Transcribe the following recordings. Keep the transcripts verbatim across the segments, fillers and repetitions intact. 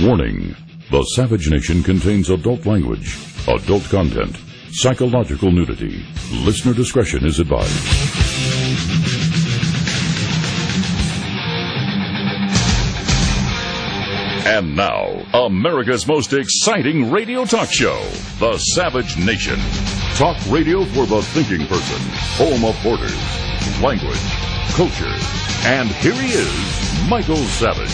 Warning: the Savage Nation contains adult language, adult content, psychological nudity. Listener discretion is advised. And now, America's most exciting radio talk show, The Savage Nation. Talk radio for the thinking person, home of borders, language, culture. And here he is, Michael Savage.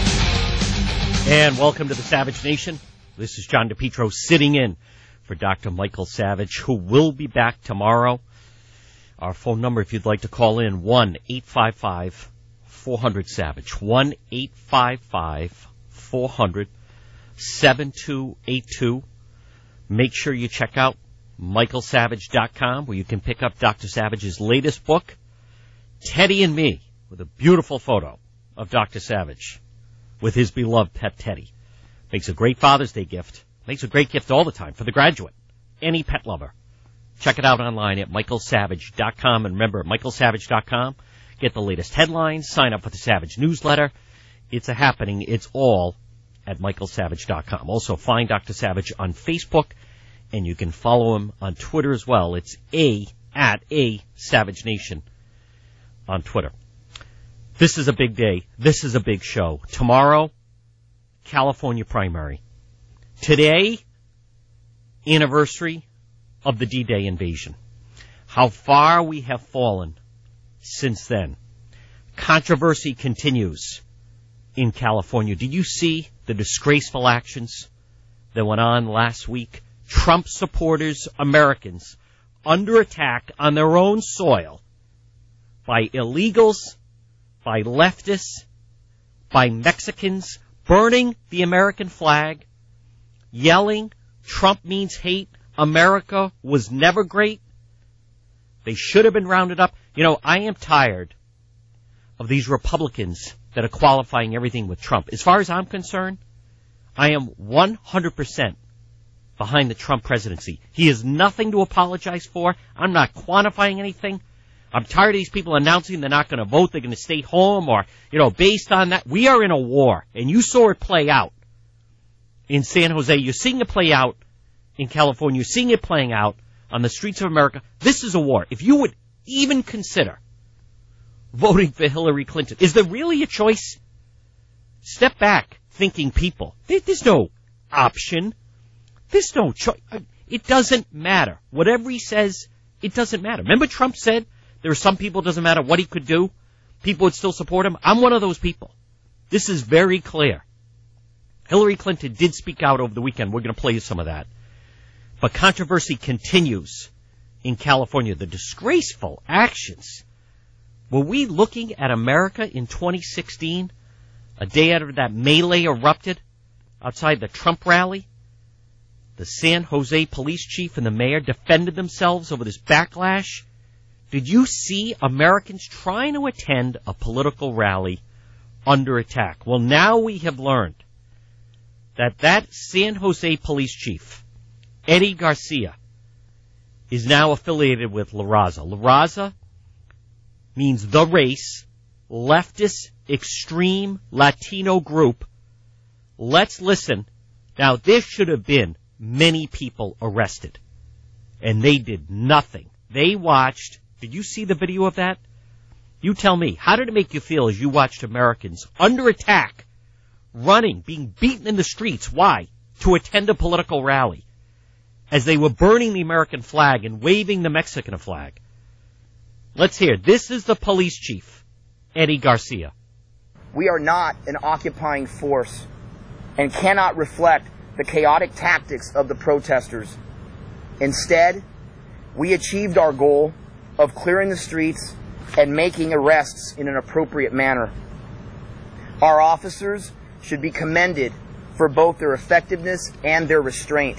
And welcome to The Savage Nation. This is John DePietro sitting in for Doctor Michael Savage, who will be back tomorrow. Our phone number, if you'd like to call in, one eight five five four hundred SAVAGE, one eight five five four hundred seven two eight two. Make sure you check out michael savage dot com, where you can pick up Doctor Savage's latest book, Teddy and Me, with a beautiful photo of Doctor Savage with his beloved pet Teddy. Makes a great Father's Day gift. Makes a great gift all the time for the graduate, any pet lover. Check it out online at michael savage dot com. And remember, michael savage dot com, get the latest headlines, sign up for the Savage newsletter. It's a happening. It's all at michael savage dot com. Also, find Doctor Savage on Facebook, and you can follow him on Twitter as well. It's a at a Savage Nation on Twitter. This is a big day. This is a big show. Tomorrow, California primary. Today, anniversary of the D-Day invasion. How far we have fallen since then. Controversy continues in California. Did you see the disgraceful actions that went on last week? Trump supporters, Americans, under attack on their own soil by illegals, by leftists, by Mexicans, burning the American flag, yelling, Trump means hate, America was never great. They should have been rounded up. You know, I am tired of these Republicans that are qualifying everything with Trump. As far as I'm concerned, I am one hundred percent behind the Trump presidency. He has nothing to apologize for. I'm not quantifying anything. I'm tired of these people announcing they're not going to vote, they're going to stay home, or, you know, based on that. We are in a war, and you saw it play out in San Jose. You're seeing it play out in California. You're seeing it playing out on the streets of America. This is a war. If you would even consider voting for Hillary Clinton, is there really a choice? Step back, thinking people. There's no option. There's no choice. It doesn't matter. Whatever he says, it doesn't matter. Remember Trump said there are some people, it doesn't matter what he could do, people would still support him? I'm one of those people. This is very clear. Hillary Clinton did speak out over the weekend. We're going to play you some of that. But controversy continues in California. The disgraceful actions. Were we looking at America in twenty sixteen, a day after that melee erupted outside the Trump rally? The San Jose police chief and the mayor defended themselves over this backlash. Did you see Americans trying to attend a political rally under attack? Well, now we have learned that that San Jose police chief, Eddie Garcia, is now affiliated with La Raza. La Raza means the race, leftist, extreme Latino group. Let's listen. Now, there should have been many people arrested, and they did nothing. They watched. Did you see the video of that? You tell me. How did it make you feel as you watched Americans under attack, running, being beaten in the streets? Why? To attend a political rally, as they were burning the American flag and waving the Mexican flag. Let's hear. This is the police chief, Eddie Garcia. We are not an occupying force and cannot reflect the chaotic tactics of the protesters. Instead, we achieved our goal of clearing the streets and making arrests in an appropriate manner. Our officers should be commended for both their effectiveness and their restraint.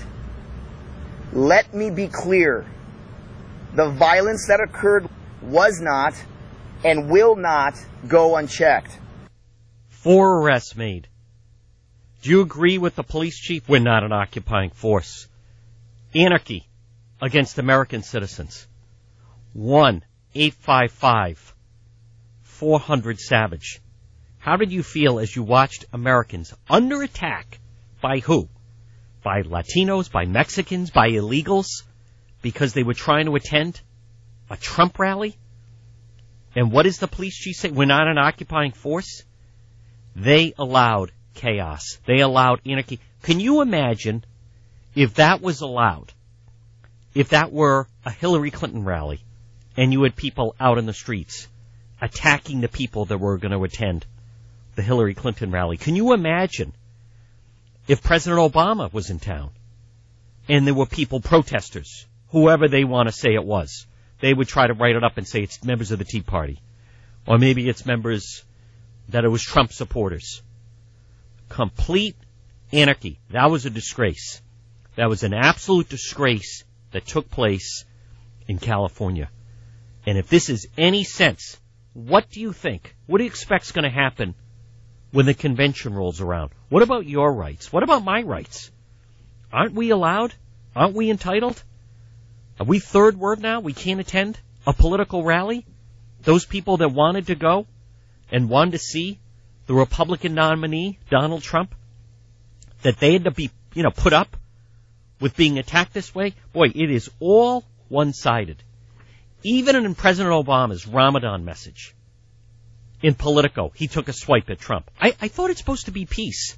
Let me be clear. The violence that occurred was not and will not go unchecked. Four arrests made. Do you agree with the police chief? We're not an occupying force. Anarchy against American citizens. one eight five five four hundred SAVAGE. How did you feel as you watched Americans under attack by who? By Latinos, by Mexicans, by illegals, because they were trying to attend a Trump rally? And what does the police chief say? We're not an occupying force? They allowed chaos. They allowed anarchy. Can you imagine if that was allowed? If that were a Hillary Clinton rally and you had people out in the streets attacking the people that were going to attend the Hillary Clinton rally? Can you imagine if President Obama was in town and there were people, protesters, whoever they want to say it was? They would try to write it up and say it's members of the Tea Party. Or maybe it's members that it was Trump supporters. Complete anarchy. That was a disgrace. That was an absolute disgrace that took place in California. And if this is any sense, what do you think? What do you expect is going to happen when the convention rolls around? What about your rights? What about my rights? Aren't we allowed? Aren't we entitled? Are we third word now? We can't attend a political rally? Those people that wanted to go and wanted to see the Republican nominee, Donald Trump, that they had to be, you know, put up with being attacked this way? Boy, it is all one-sided. Even in President Obama's Ramadan message, in Politico, he took a swipe at Trump. I, I thought it's supposed to be peace.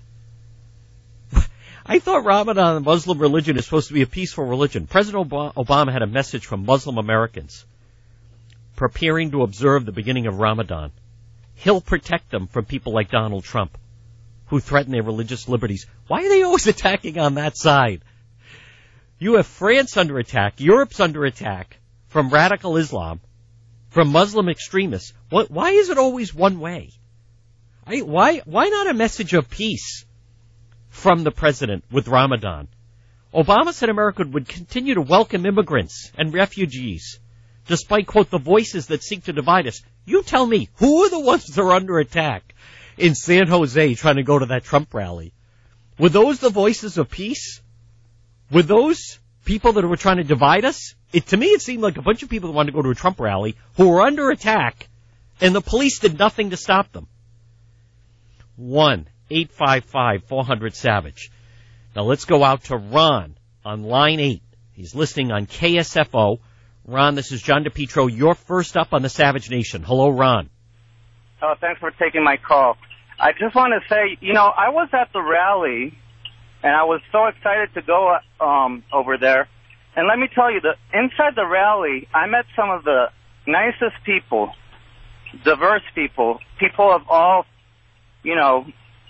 I thought Ramadan, the Muslim religion, is supposed to be a peaceful religion. President Obama had a message from Muslim Americans preparing to observe the beginning of Ramadan. He'll protect them from people like Donald Trump, who threaten their religious liberties. Why are they always attacking on that side? You have France under attack, Europe's under attack from radical Islam, from Muslim extremists. What, why is it always one way? I, why, why not a message of peace from the president with Ramadan? Obama said America would continue to welcome immigrants and refugees, despite, quote, the voices that seek to divide us. You tell me, who are the ones that are under attack in San Jose trying to go to that Trump rally? Were those the voices of peace? Were those people that were trying to divide us? It, to me, it seemed like a bunch of people that wanted to go to a Trump rally who were under attack, and the police did nothing to stop them. one eight five five four hundred SAVAGE. Now let's go out to Ron on line eight. He's listening on K S F O. Ron, this is John DePietro. You're first up on the Savage Nation. Hello, Ron. Oh, thanks for taking my call. I just want to say, you know, I was at the rally, and I was so excited to go um, over there. And let me tell you, that inside the rally, I met some of the nicest people, diverse people, people of all, you know,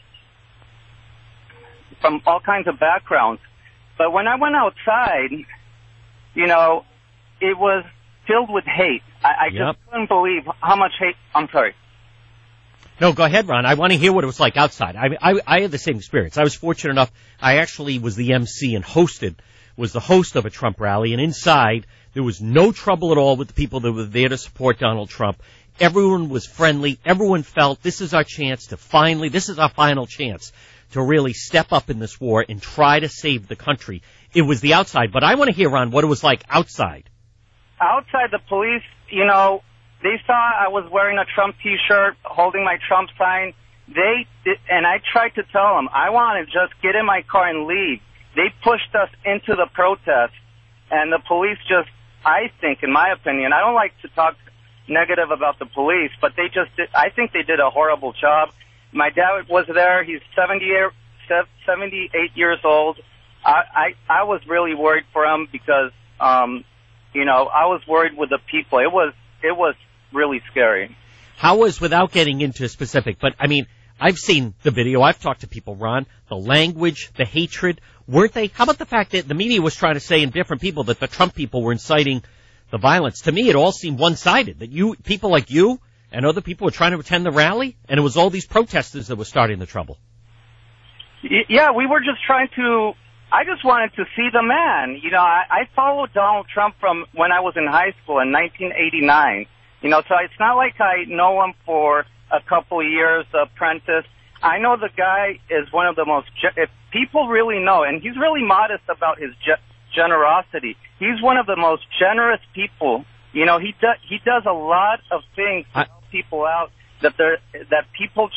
from all kinds of backgrounds. But when I went outside, you know, it was filled with hate. I, I yep. just couldn't believe how much hate. I'm sorry. No, go ahead, Ron. I want to hear what it was like outside. I, I, I had the same experience. I was fortunate enough. I actually was the M C and hosted, was the host of a Trump rally. And inside, there was no trouble at all with the people that were there to support Donald Trump. Everyone was friendly. Everyone felt this is our chance to finally, this is our final chance to really step up in this war and try to save the country. It was the outside. But I want to hear, Ron, what it was like outside. Outside, the police, you know, they saw I was wearing a Trump T-shirt, holding my Trump sign. They did, and I tried to tell them, I want to just get in my car and leave. They pushed us into the protest, and the police just, I think, in my opinion, I don't like to talk negative about the police, but they just did, I think they did a horrible job. My dad was there. He's seventy-eight years old. I, I, I was really worried for him because, um, you know, I was worried with the people. It was, it was really scary. How was, without getting into specific, but I mean, I've seen the video. I've talked to people, Ron, the language, the hatred. Weren't they? How about the fact that the media was trying to say in different people that the Trump people were inciting the violence? To me, it all seemed one-sided, that you, people like you and other people were trying to attend the rally, and it was all these protesters that were starting the trouble. Yeah, we were just trying to, I just wanted to see the man. You know, I, I followed Donald Trump from when I was in high school in nineteen eighty-nine. You know, so it's not like I know him for a couple of years, apprentice. I know the guy is one of the most, if people really know, and he's really modest about his ge- generosity. He's one of the most generous people. You know, he does, he does a lot of things to I, help people out that they're, that people just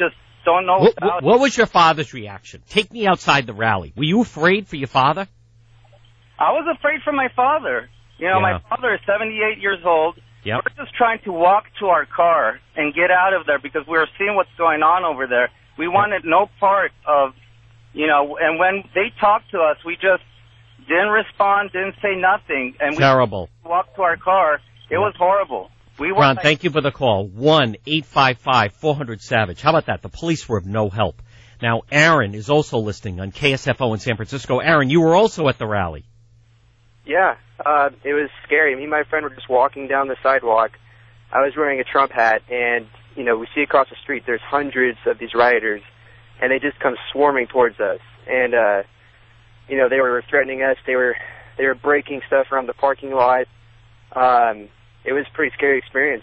don't know What, about what, what was your father's reaction? Take me outside the rally. Were you afraid for your father? I was afraid for my father. You know, Yeah. my father is seventy-eight years old. Yep. We're just trying to walk to our car and get out of there because we were seeing what's going on over there. We wanted no part of, you know, and when they talked to us, we just didn't respond, didn't say nothing. And Terrible. we walked to our car. It was horrible. We were Ron, like, thank you for the call. one eight five five four hundred SAVAGE. How about that? The police were of no help. Now, Aaron is also listening on K S F O in San Francisco. Aaron, you were also at the rally. Yeah, uh, it was scary. Me and my friend were just walking down the sidewalk. I was wearing a Trump hat, and, you know, we see across the street there's hundreds of these rioters, and they just come swarming towards us. And, uh, you know, they were threatening us. They were they were breaking stuff around the parking lot. Um, it was a pretty scary experience.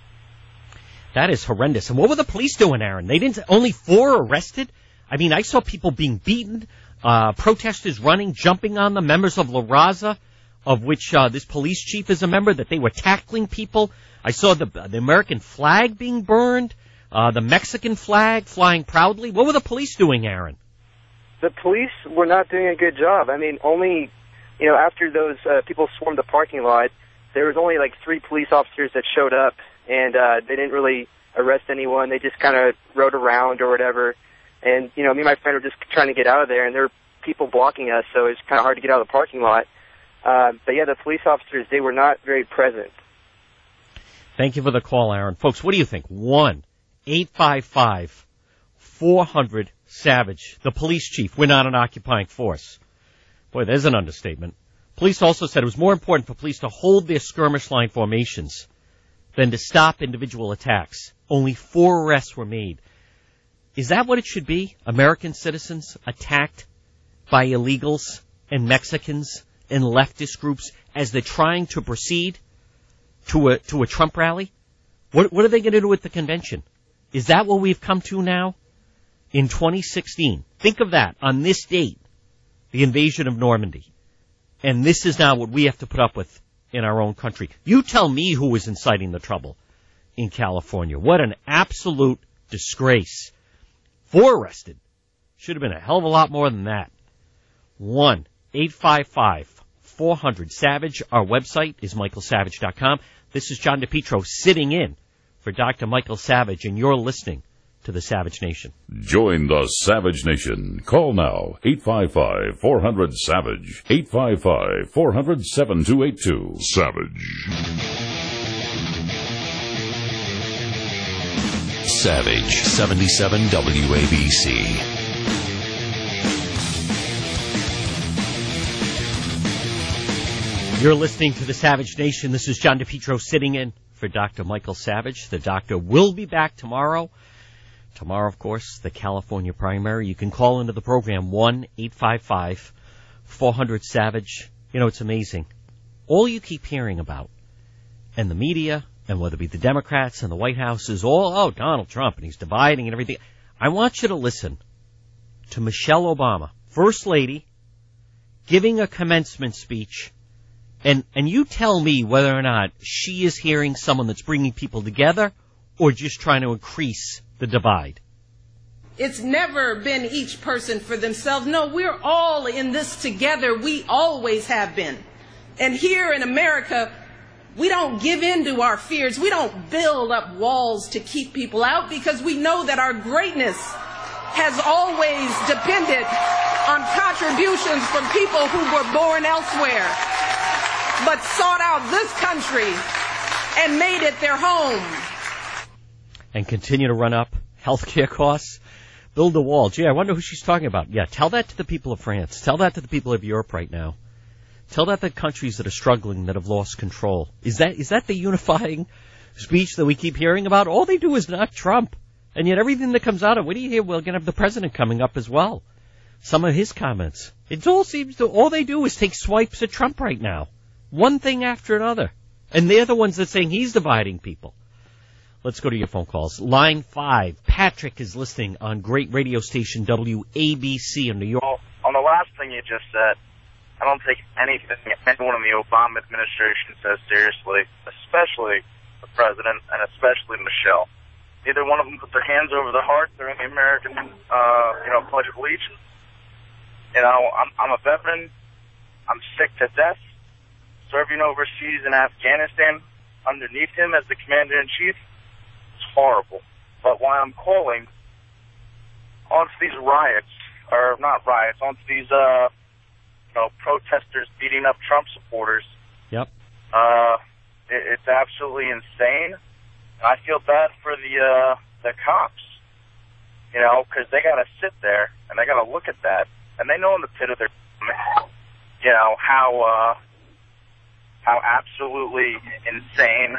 That is horrendous. And what were the police doing, Aaron? They didn't, only four arrested? I mean, I saw people being beaten, uh, protesters running, jumping on them, members of La Raza, of which uh, this police chief is a member, that they were tackling people. I saw the the American flag being burned, uh, the Mexican flag flying proudly. What were the police doing, Aaron? The police were not doing a good job. I mean, only, you know, after those uh, people swarmed the parking lot, there was only like three police officers that showed up, and uh, they didn't really arrest anyone. They just kind of rode around or whatever. And, you know, me and my friend were just trying to get out of there, and there were people blocking us, so it was kind of hard to get out of the parking lot. Uh, but, yeah, the police officers, they were not very present. Thank you for the call, Aaron. Folks, what do you think? one eight five five four hundred SAVAGE. The police chief, we're not an occupying force. Boy, there's an understatement. Police also said it was more important for police to hold their skirmish line formations than to stop individual attacks. Only four arrests were made. Is that what it should be? American citizens attacked by illegals and Mexicans and leftist groups as they're trying to proceed to a to a Trump rally? What what are they going to do at the convention? Is that what we've come to now in twenty sixteen? Think of that on this date, the invasion of Normandy. And this is now what we have to put up with in our own country. You tell me who was inciting the trouble in California. What an absolute disgrace. Four arrested. Should have been a hell of a lot more than that. one eight five five four hundred SAVAGE. Our website is michael savage dot com. This is John DePietro sitting in for Doctor Michael Savage, and you're listening to the Savage Nation. Join the Savage Nation. Call now, eight five five four hundred SAVAGE, eight five five four hundred seven two eight two. Savage. Savage, seventy-seven W A B C. You're listening to the Savage Nation. This is John DePietro sitting in for Doctor Michael Savage. The doctor will be back tomorrow. Tomorrow, of course, the California primary. You can call into the program, one eight five five four hundred SAVAGE. You know, it's amazing. All you keep hearing about, and the media, and whether it be the Democrats and the White House, is all, oh, Donald Trump, and he's dividing and everything. I want you to listen to Michelle Obama, First Lady, giving a commencement speech, and, and you tell me whether or not she is hearing someone that's bringing people together or just trying to increase the divide. It's never been each person for themselves. No, we're all in this together. We always have been. And here in America, we don't give in to our fears. We don't build up walls to keep people out because we know that our greatness has always depended on contributions from people who were born elsewhere, but sought out this country and made it their home. And continue to run up healthcare costs. Build a wall. Gee, I wonder who she's talking about. Yeah, tell that to the people of France. Tell that to the people of Europe right now. Tell that to countries that are struggling, that have lost control. Is that is that the unifying speech that we keep hearing about? All they do is not Trump. And yet everything that comes out of, what do you hear? We're going to have the president coming up as well. Some of his comments. It all seems to, all they do is take swipes at Trump right now. One thing after another. And they're the ones that saying he's dividing people. Let's go to your phone calls. Line five. Patrick is listening on great radio station W A B C in New York. Well, on the last thing you just said, I don't take anything anyone in the Obama administration says seriously, especially the president and especially Michelle. neither one of them put their hands over their heart during the American, uh, you know, Pledge of Allegiance. You know, I'm, I'm a veteran. I'm sick to death. Serving overseas in Afghanistan underneath him as the commander-in-chief. It's horrible. But why I'm calling onto these riots, or not riots, onto these, uh, you know, protesters beating up Trump supporters. Yep. Uh, it, it's absolutely insane. I feel bad for the uh, the cops, you know, because they got to sit there and they got to look at that, and they know in the pit of their, you know, how uh, how absolutely insane,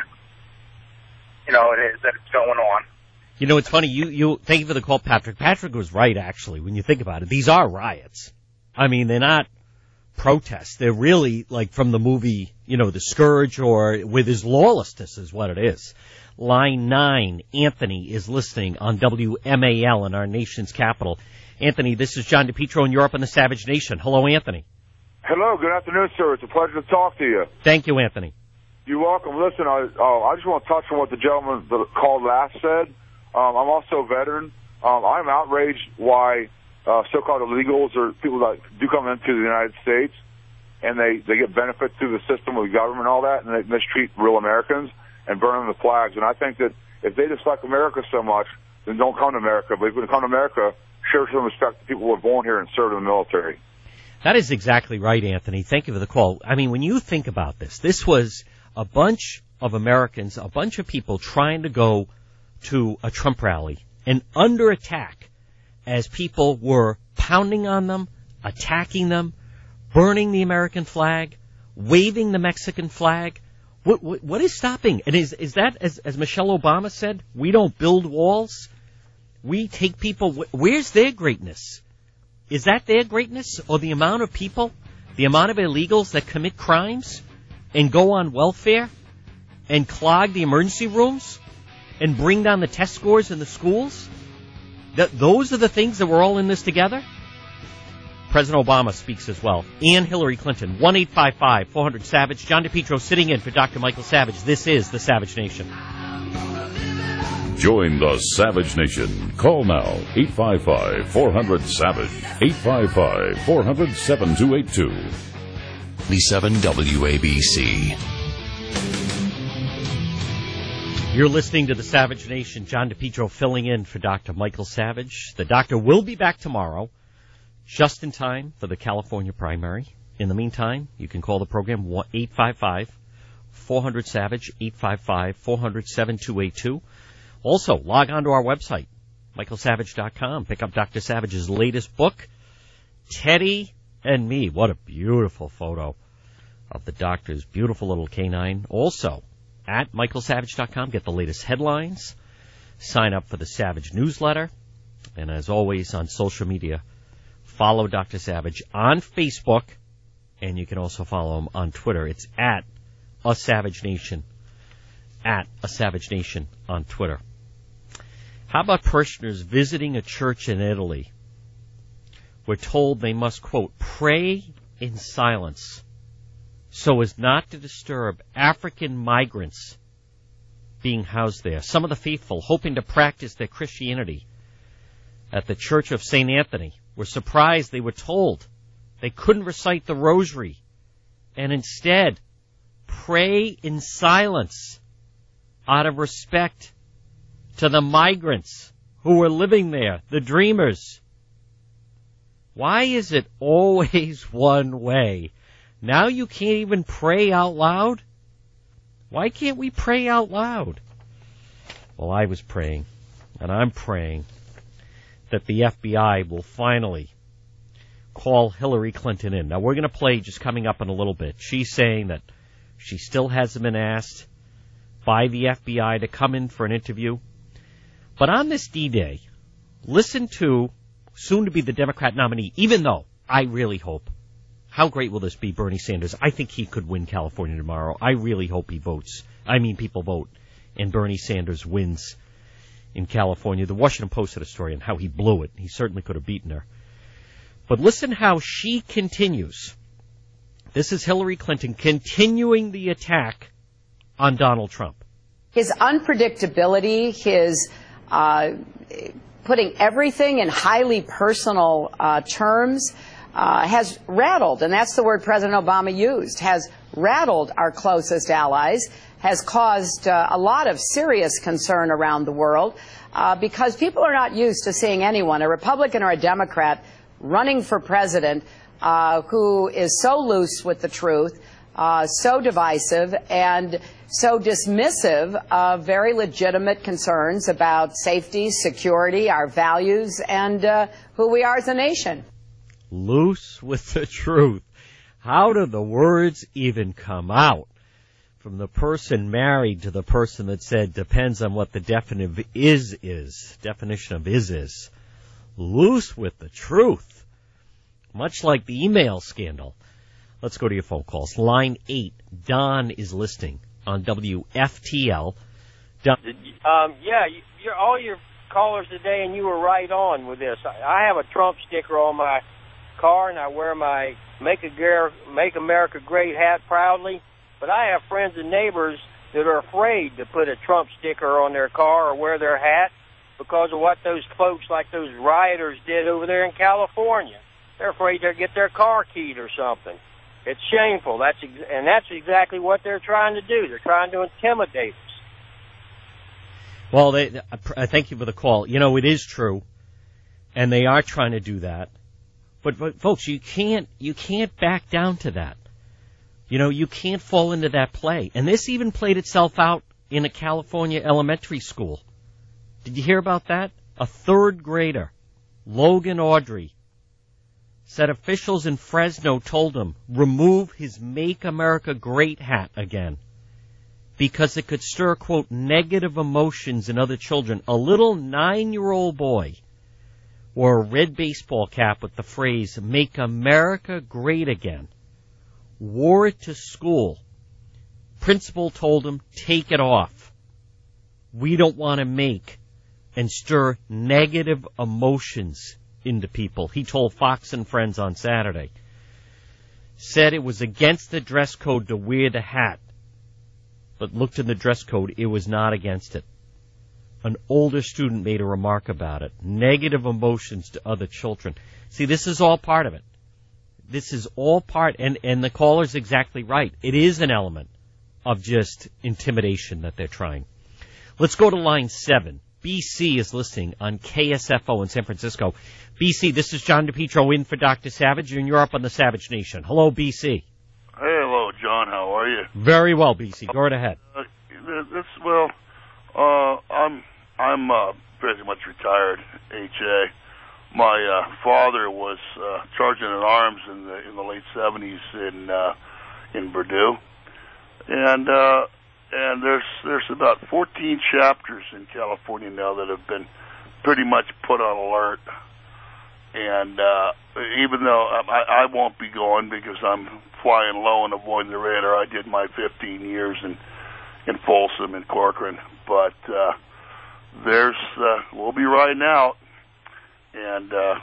you know, it is that it's going on. You know, it's funny. You you thank you for the call, Patrick. Patrick was right, actually, when you think about it. These are riots. I mean, they're not protests. They're really like from the movie, you know, The Scourge, or with his lawlessness is what it is. Line nine, Anthony is listening on W M A L in our nation's capital. Anthony, this is John DePietro in Europe and the Savage Nation. Hello, Anthony. Hello, good afternoon, sir. It's a pleasure to talk to you. Thank you, Anthony. You're welcome. Listen, I, uh, I just want to touch on what the gentleman that called last said. Um, I'm also a veteran. Um, I'm outraged why uh, so-called illegals or people that do come into the United States and they, they get benefits through the system with the government and all that, and they mistreat real Americans and burn the flags. And I think that if they dislike America so much, then don't come to America. But if you come to America, show some respect to people who were born here and served in the military. That is exactly right, Anthony. Thank you for the call. I mean, when you think about this, this was a bunch of Americans, a bunch of people trying to go to a Trump rally and under attack as people were pounding on them, attacking them, burning the American flag, waving the Mexican flag. What, what, what is stopping? And is, is that, as, as Michelle Obama said, we don't build walls? We take people, where's their greatness? Is that their greatness, or the amount of people, the amount of illegals that commit crimes and go on welfare and clog the emergency rooms and bring down the test scores in the schools? That, those are the things that we're all in this together? President Obama speaks as well. And Hillary Clinton. one eight five five four hundred SAVAGE. John DePietro sitting in for Doctor Michael Savage. This is the Savage Nation. Join the Savage Nation. Call now, eight five five four hundred SAVAGE, eight five five four hundred seven two eight two. seven W A B C. You're listening to the Savage Nation. John DePietro filling in for Doctor Michael Savage. The doctor will be back tomorrow, just in time for the California primary. In the meantime, you can call the program eight five five four hundred SAVAGE, eight five five four hundred seven two eight two. Also, log on to our website, michael savage dot com. Pick up Doctor Savage's latest book, Teddy and Me. What a beautiful photo of the doctor's beautiful little canine. Also, at michael savage dot com, get the latest headlines. Sign up for the Savage newsletter. And as always, on social media, follow Doctor Savage on Facebook. And you can also follow him on Twitter. It's at A Savage Nation. At A Savage Nation on Twitter. How about parishioners visiting a church in Italy? We're told they must, quote, pray in silence so as not to disturb African migrants being housed there. Some of the faithful, hoping to practice their Christianity at the Church of Saint Anthony, were surprised they were told they couldn't recite the rosary and instead pray in silence out of respect to the migrants who were living there, the dreamers. Why is it always one way? Now you can't even pray out loud? Why can't we pray out loud? Well, I was praying, and I'm praying that the F B I will finally call Hillary Clinton in. Now, we're going to play just coming up in a little bit. She's saying that she still hasn't been asked by the F B I to come in for an interview. But on this D-Day, listen to soon-to-be the Democrat nominee, even though I really hope, how great will this be, Bernie Sanders? I think he could win California tomorrow. I really hope he votes. I mean, people vote, and Bernie Sanders wins in California. The Washington Post had a story on how he blew it. He certainly could have beaten her. But listen how she continues. This is Hillary Clinton continuing the attack on Donald Trump. His unpredictability, his uh, putting everything in highly personal uh, terms uh, has rattled, and that's the word President Obama used, has rattled our closest allies, has caused uh, a lot of serious concern around the world uh, because people are not used to seeing anyone, a Republican or a Democrat, running for president uh, who is so loose with the truth, uh, so divisive, and so dismissive of very legitimate concerns about safety, security, our values, and uh, who we are as a nation. Loose with the truth. How do the words even come out? From the person married to the person that said depends on what the definition of is is. Definition of is is. Loose with the truth. Much like the email scandal. Let's go to your phone calls. Line eight. Don is listening on W F T L. Don. Um, yeah, you're, all your callers today, and you were right on with this. I have a Trump sticker on my car, and I wear my Make, a, Make America Great hat proudly. But I have friends and neighbors that are afraid to put a Trump sticker on their car or wear their hat because of what those folks like those rioters did over there in California. They're afraid they'll get their car keyed or something. It's shameful. That's ex- and that's exactly what they're trying to do. They're trying to intimidate us. Well, they, uh, thank you for the call. You know, it is true, and they are trying to do that. But, but folks, you can't you can't back down to that. You know, you can't fall into that play. And this even played itself out in a California elementary school. Did you hear about that? A third grader, Logan Audrey, said officials in Fresno told him remove his Make America Great hat again because it could stir, quote, negative emotions in other children. A little nine-year-old boy wore a red baseball cap with the phrase, Make America Great Again. Wore it to school. Principal told him, take it off. We don't want to make and stir negative emotions into people. He told Fox and Friends on Saturday. Said it was against the dress code to wear the hat. But looked in the dress code, it was not against it. An older student made a remark about it. Negative emotions to other children. See, this is all part of it. This is all part, and, and the caller's exactly right. It is an element of just intimidation that they're trying. Let's go to line seven. B C is listening on K S F O in San Francisco. B C, this is John DePietro in for Doctor Savage, and you're up on the Savage Nation. Hello, B C. Hey, hello, John. How are you? Very well, B C. Go right ahead. Uh, this, well, uh, I'm I'm uh, pretty much retired, H A. My uh, father was uh, sergeant at arms in the in the late seventies in uh, in Purdue, and uh, and there's there's about fourteen chapters in California now that have been pretty much put on alert. And uh, even though I, I won't be going because I'm flying low and avoiding the radar, I did my fifteen years in in Folsom and Corcoran, but uh, there's uh, we'll be riding out. And uh,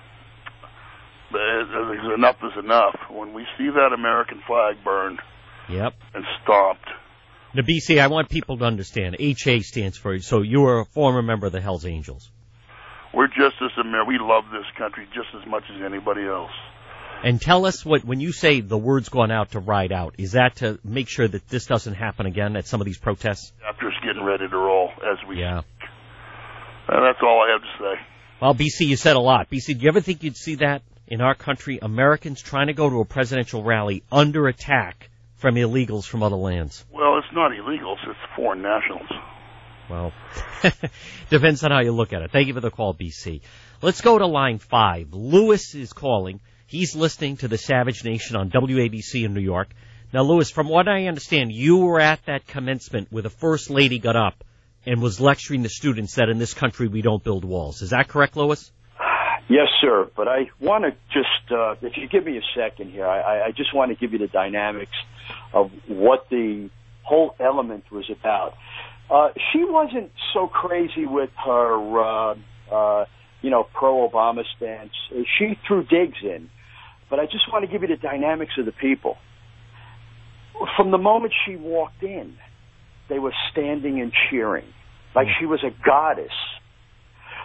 there's enough is enough. When we see that American flag burned yep. and stomped. Now, B C, I want people to understand. H A stands for, so you were a former member of the Hells Angels. We're just as American. We love this country just as much as anybody else. And tell us what, when you say the word's gone out to ride out, is that to make sure that this doesn't happen again at some of these protests? After it's getting ready to roll as we yeah. speak. And that's all I have to say. Well, B C, you said a lot. B C, do you ever think you'd see that in our country? Americans trying to go to a presidential rally under attack from illegals from other lands. Well, it's not illegals. It's foreign nationals. Well, depends on how you look at it. Thank you for the call, B C. Let's go to line five. Lewis is calling. He's listening to the Savage Nation on W A B C in New York. Now, Lewis, from what I understand, you were at that commencement where the First Lady got up and was lecturing the students that in this country we don't build walls. Is that correct, Lewis? Yes, sir. But I want to just, uh, if you give me a second here, I, I just want to give you the dynamics of what the whole element was about. Uh, she wasn't so crazy with her, uh, uh, you know, pro-Obama stance. She threw digs in. But I just want to give you the dynamics of the people. From the moment she walked in, they were standing and cheering like she was a goddess.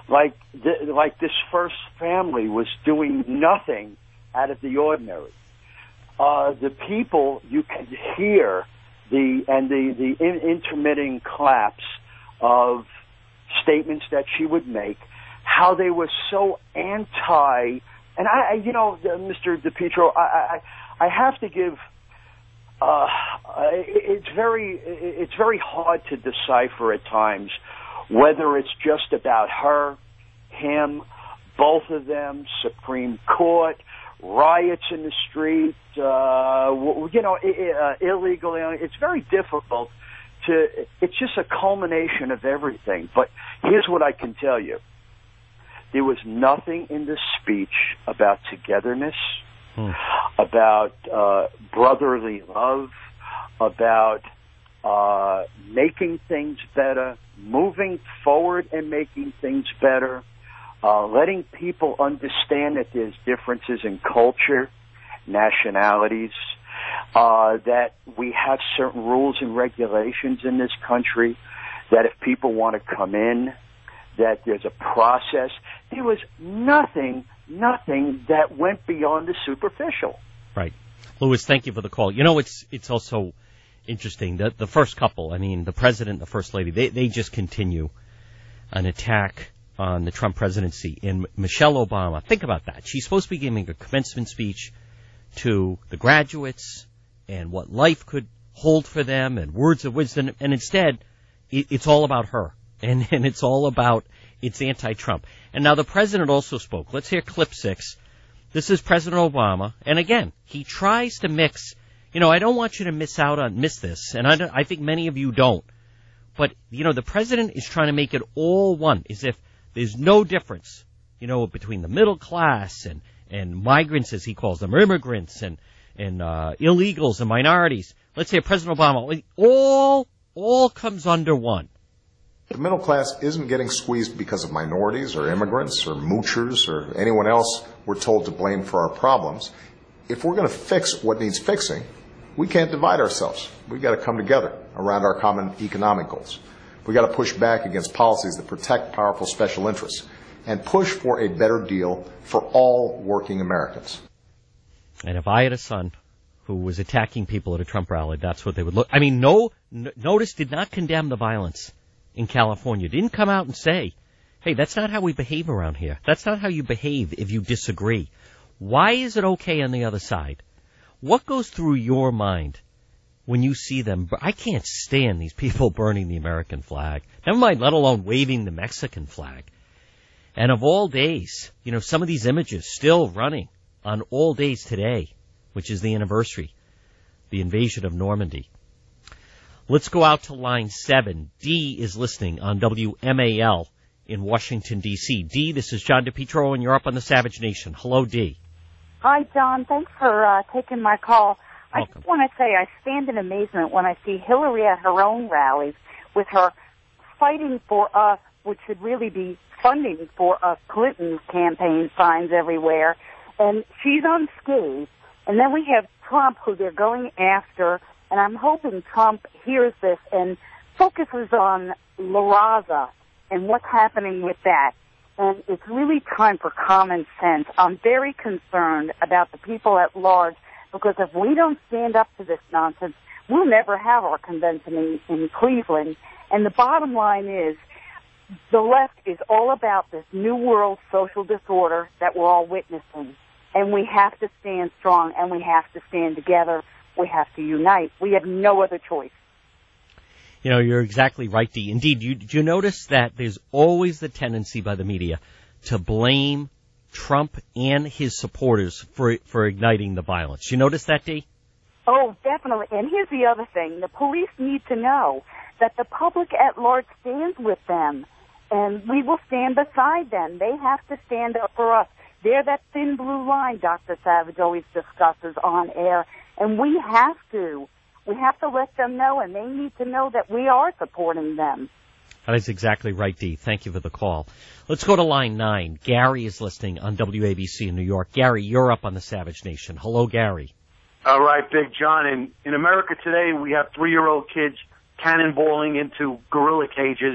like th- like this first family was doing nothing out of the ordinary. Uh, the people, you could hear the and the the in- intermitting claps of statements that she would make, how they were so anti. And I, I you know, Mister DePietro, I, I, I have to give. Uh, it's very, it's very hard to decipher at times whether it's just about her, him, both of them, Supreme Court, riots in the street, uh, you know, uh, illegal. It's very difficult to. It's just a culmination of everything. But here's what I can tell you: there was nothing in the speech about togetherness. Hmm. About uh, brotherly love, about uh, making things better, moving forward and making things better, uh, letting people understand that there's differences in culture, nationalities, uh, that we have certain rules and regulations in this country, that if people want to come in, that there's a process. There was nothing Nothing that went beyond the superficial. Right. Louis, thank you for the call. You know, it's it's also interesting that the first couple, I mean, the president and the first lady, they, they just continue an attack on the Trump presidency. And Michelle Obama, think about that. She's supposed to be giving a commencement speech to the graduates and what life could hold for them and words of wisdom. And instead, it, it's all about her. And, and it's all about, it's anti-Trump. And now the president also spoke. Let's hear clip six. This is President Obama. And again, he tries to mix, you know, I don't want you to miss out on, miss this. And I, don't, I think many of you don't. But, you know, the president is trying to make it all one, as if there's no difference, you know, between the middle class and, and migrants, as he calls them, or immigrants and, and uh, illegals and minorities. Let's hear President Obama. All, all comes under one. The middle class isn't getting squeezed because of minorities or immigrants or moochers or anyone else we're told to blame for our problems. If we're going to fix what needs fixing, we can't divide ourselves. We've got to come together around our common economic goals. We've got to push back against policies that protect powerful special interests and push for a better deal for all working Americans. And if I had a son who was attacking people at a Trump rally, that's what they would look. I mean, no, n- notice did not condemn the violence in California. Didn't come out and say, hey, that's not how we behave around here. That's not how you behave if you disagree. Why is it okay on the other side? What goes through your mind when you see them? I can't stand these people burning the American flag. Never mind, let alone waving the Mexican flag. And of all days, you know, some of these images still running on all days today, which is the anniversary, the invasion of Normandy. Let's go out to line seven. Dee is listening on W M A L in Washington, D C. Dee, this is John DePietro, and you're up on the Savage Nation. Hello, Dee. Hi, John. Thanks for uh, taking my call. Welcome. I just want to say I stand in amazement when I see Hillary at her own rallies with her fighting for us, which should really be funding for us Clinton campaign signs everywhere. And she's unscathed. And then we have Trump, who they're going after. And I'm hoping Trump hears this and focuses on La Raza and what's happening with that. And it's really time for common sense. I'm very concerned about the people at large, because if we don't stand up to this nonsense, we'll never have our convention in, in Cleveland. And the bottom line is, the left is all about this new world social disorder that we're all witnessing. And we have to stand strong, and we have to stand together. We have to unite. We have no other choice. You know, you're exactly right, Dee. Indeed, you, did you notice that there's always the tendency by the media to blame Trump and his supporters for for igniting the violence? You notice that, Dee? Oh, definitely. And here's the other thing. The police need to know that the public at large stands with them, and we will stand beside them. They have to stand up for us. They're that thin blue line Doctor Savage always discusses on air, and we have to. We have to let them know, and they need to know that we are supporting them. That is exactly right, Dee. Thank you for the call. Let's go to line nine. Gary is listening on W A B C in New York. Gary, you're up on the Savage Nation. Hello, Gary. All right, Big John. In, in America today, we have three-year-old kids cannonballing into gorilla cages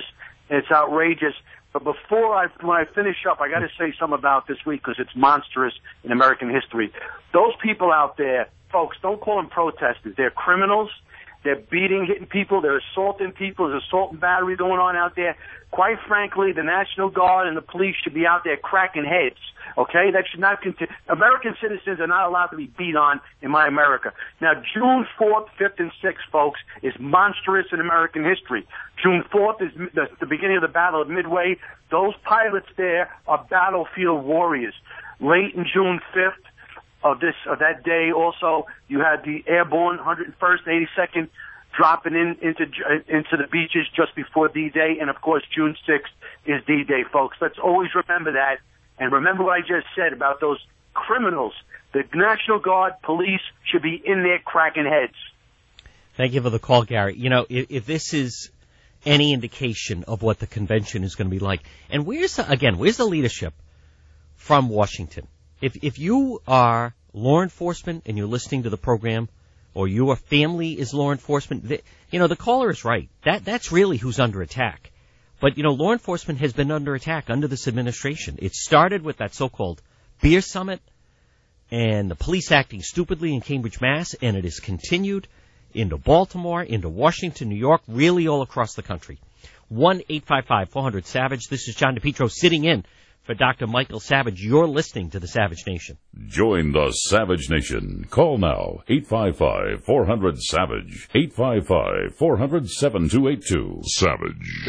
and it's outrageous. But before I, when I finish up, I got to say something about this week because it's monstrous in American history. Those people out there, folks, don't call them protesters. They're criminals. They're beating, hitting people. They're assaulting people. There's assault and battery going on out there. Quite frankly, the National Guard and the police should be out there cracking heads. Okay, that should not continue. American citizens are not allowed to be beat on in my America. Now, June fourth, fifth, and sixth, folks, is monstrous in American history. June fourth is the, the beginning of the Battle of Midway. Those pilots there are battlefield warriors. Late in June fifth of this of that day, also you had the airborne one hundred first, eighty-second dropping in into into the beaches just before D-Day, and of course June sixth is D-Day, folks. Let's always remember that. And remember what I just said about those criminals. The National Guard, police should be in there cracking heads. Thank you for the call, Gary. You know, if, if this is any indication of what the convention is going to be like, and where's the, again, where's the leadership from Washington? If if you are law enforcement and you're listening to the program, or your family is law enforcement, they, you know, the caller is right. That that's really who's under attack. But, you know, law enforcement has been under attack under this administration. It started with that so-called beer summit and the police acting stupidly in Cambridge, Mass., and it has continued into Baltimore, into Washington, New York, really all across the country. one eight five five, four hundred, SAVAGE. This is John DePietro sitting in for Doctor Michael Savage. You're listening to the Savage Nation. Join the Savage Nation. Call now, eight five five, four hundred, SAVAGE, eight five five, four hundred, seven two eight two. Savage.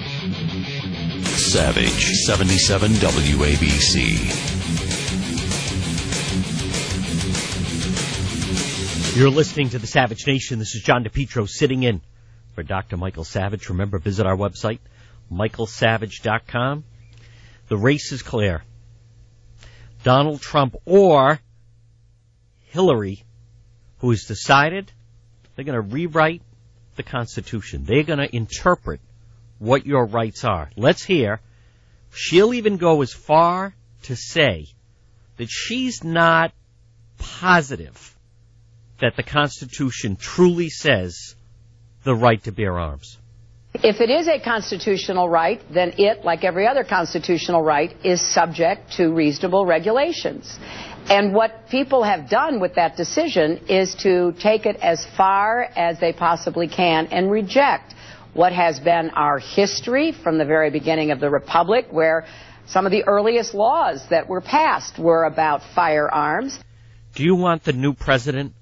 Savage, seventy-seven W A B C. You're listening to the Savage Nation. This is John DePietro sitting in for Doctor Michael Savage. Remember, visit our website, michael savage dot com. The race is clear. Donald Trump or Hillary, who has decided they're going to rewrite the Constitution. They're going to interpret what your rights are. Let's hear. She'll even go as far to say that she's not positive that the Constitution truly says the right to bear arms. If it is a constitutional right, then it, like every other constitutional right, is subject to reasonable regulations. And what people have done with that decision is to take it as far as they possibly can and reject what has been our history from the very beginning of the Republic, where some of the earliest laws that were passed were about firearms. Do you want the new president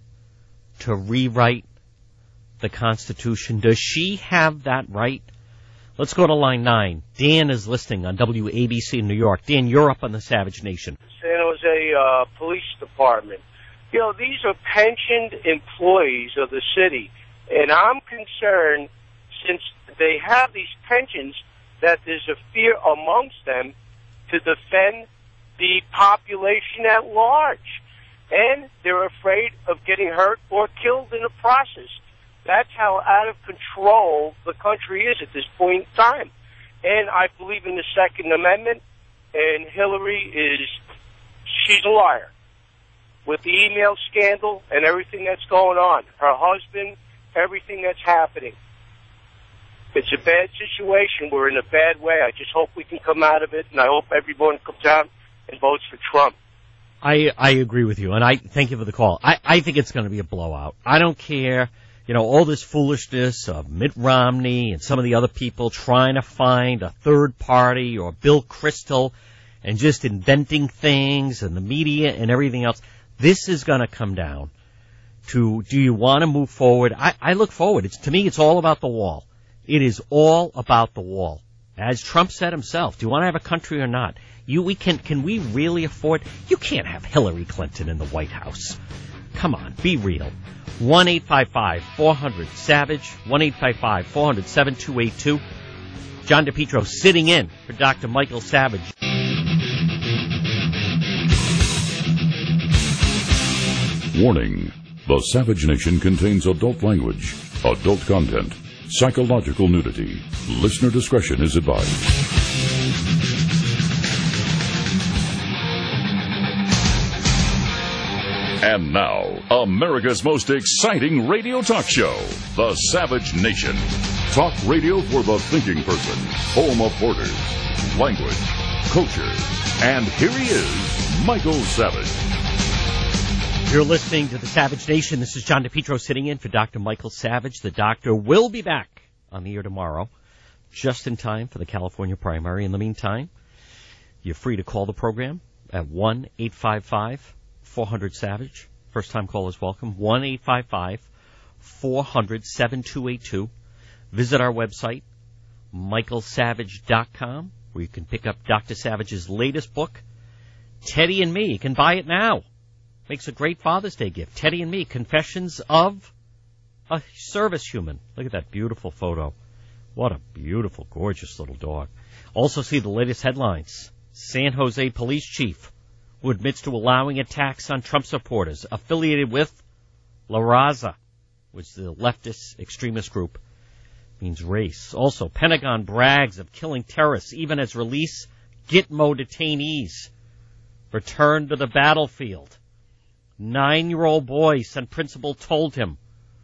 to rewrite the Constitution? Does she have that right? Let's go to line nine. Dan is listening on W A B C in New York. Dan, you're up on the Savage Nation. San Jose uh, Police Department. You know, these are pensioned employees of the city, and I'm concerned, since they have these pensions, that there's a fear amongst them to defend the population at large, and they're afraid of getting hurt or killed in the process. That's how out of control the country is at this point in time. And I believe in the Second Amendment, and Hillary is, she's a liar. With the email scandal and everything that's going on, her husband, everything that's happening. It's a bad situation. We're in a bad way. I just hope we can come out of it, and I hope everyone comes out and votes for Trump. I, I agree with you, and I thank you for the call. I, I think it's going to be a blowout. I don't care. You know, all this foolishness of Mitt Romney and some of the other people trying to find a third party or Bill Kristol and just inventing things and the media and everything else. This is going to come down to, do you want to move forward? I, I look forward. It's, to me, it's all about the wall. It is all about the wall. As Trump said himself, do you want to have a country or not? You, we can, can we really afford? You can't have Hillary Clinton in the White House. Come on, be real. one eight five five, four hundred, SAVAGE, one eight five five, four hundred, seven two eight two. John DePietro sitting in for Doctor Michael Savage. Warning. The Savage Nation contains adult language, adult content, psychological nudity. Listener discretion is advised. And now, America's most exciting radio talk show, The Savage Nation. Talk radio for the thinking person. Home of borders, language, culture. And here he is, Michael Savage. You're listening to the Savage Nation. This is John DePietro sitting in for Doctor Michael Savage. The doctor will be back on the air tomorrow, just in time for the California primary. In the meantime, you're free to call the program at one eight five five four hundred SAVAGE. First-time callers welcome. one eight five five four hundred seven two eight two. Visit our website, michael savage dot com, where you can pick up Doctor Savage's latest book, Teddy and Me. You can buy it now. Makes a great Father's Day gift. Teddy and Me, Confessions of a Service Human. Look at that beautiful photo. What a beautiful, gorgeous little dog. Also see the latest headlines. San Jose police chief who admits to allowing attacks on Trump supporters affiliated with La Raza, which is the leftist extremist group. Means race. Also, Pentagon brags of killing terrorists even as release Gitmo detainees return to the battlefield. Nine-year-old boy, son principal told him,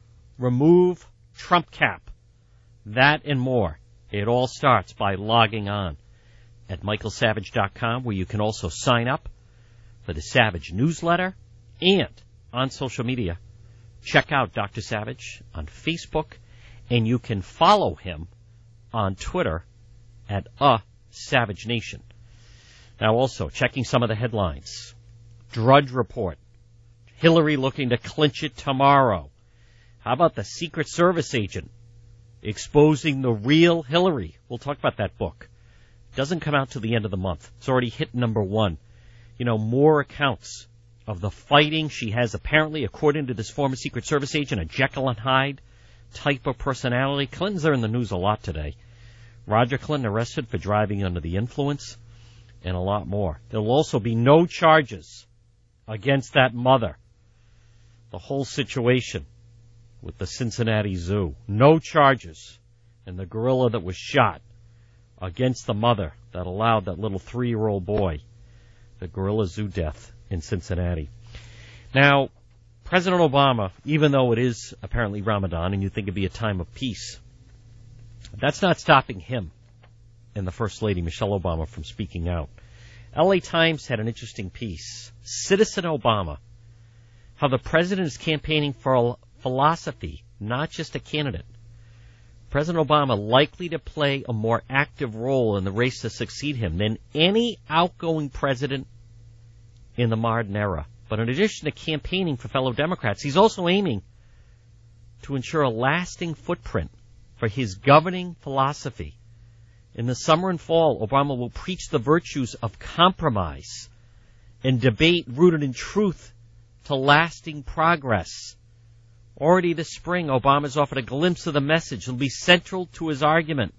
remove Trump cap. That and more. It all starts by logging on at michael savage dot com, where you can also sign up for the Savage newsletter and on social media. Check out Doctor Savage on Facebook, and you can follow him on Twitter at a Savage Nation. Now also, checking some of the headlines. Drudge Report. Hillary looking to clinch it tomorrow. How about the Secret Service agent exposing the real Hillary? We'll talk about that book. Doesn't come out till the end of the month. It's already hit number one. You know, more accounts of the fighting. She has apparently, according to this former Secret Service agent, a Jekyll and Hyde type of personality. Clinton's are in the news a lot today. Roger Clinton arrested for driving under the influence, and a lot more. There will also be no charges against that mother. The whole situation with the Cincinnati Zoo. No charges. And the gorilla that was shot against the mother that allowed that little three-year-old boy the gorilla zoo death in Cincinnati. Now, President Obama, even though it is apparently Ramadan and you think it'd be a time of peace, that's not stopping him and the First Lady, Michelle Obama, from speaking out. L A Times had an interesting piece. Citizen Obama, how the president is campaigning for philosophy, not just a candidate. President Obama likely to play a more active role in the race to succeed him than any outgoing president in the modern era. But in addition to campaigning for fellow Democrats, he's also aiming to ensure a lasting footprint for his governing philosophy. In the summer and fall, Obama will preach the virtues of compromise and debate rooted in truth to lasting progress. Already this spring, Obama's offered a glimpse of the message that will be central to his argument.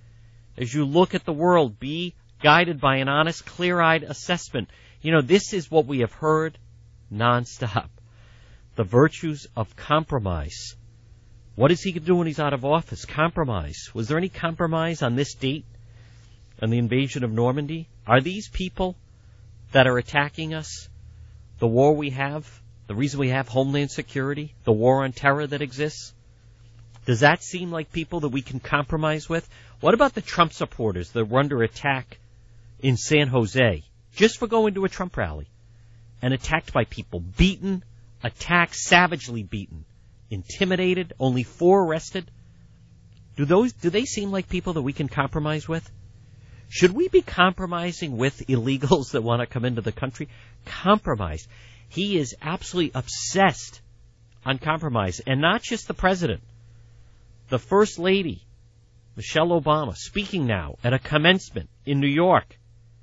As you look at the world, be guided by an honest, clear-eyed assessment. You know, this is what we have heard nonstop. The virtues of compromise. What is he going to do when he's out of office? Compromise. Was there any compromise on this date on the invasion of Normandy? Are these people that are attacking us, the war we have, the reason we have Homeland Security, the war on terror that exists? Does that seem like people that we can compromise with? What about the Trump supporters that were under attack in San Jose just for going to a Trump rally and attacked by people, beaten, attacked, savagely beaten, intimidated, only four arrested? Do those, do they seem like people that we can compromise with? Should we be compromising with illegals that want to come into the country? Compromise. He is absolutely obsessed on compromise. And not just the president. The First Lady, Michelle Obama, speaking now at a commencement in New York,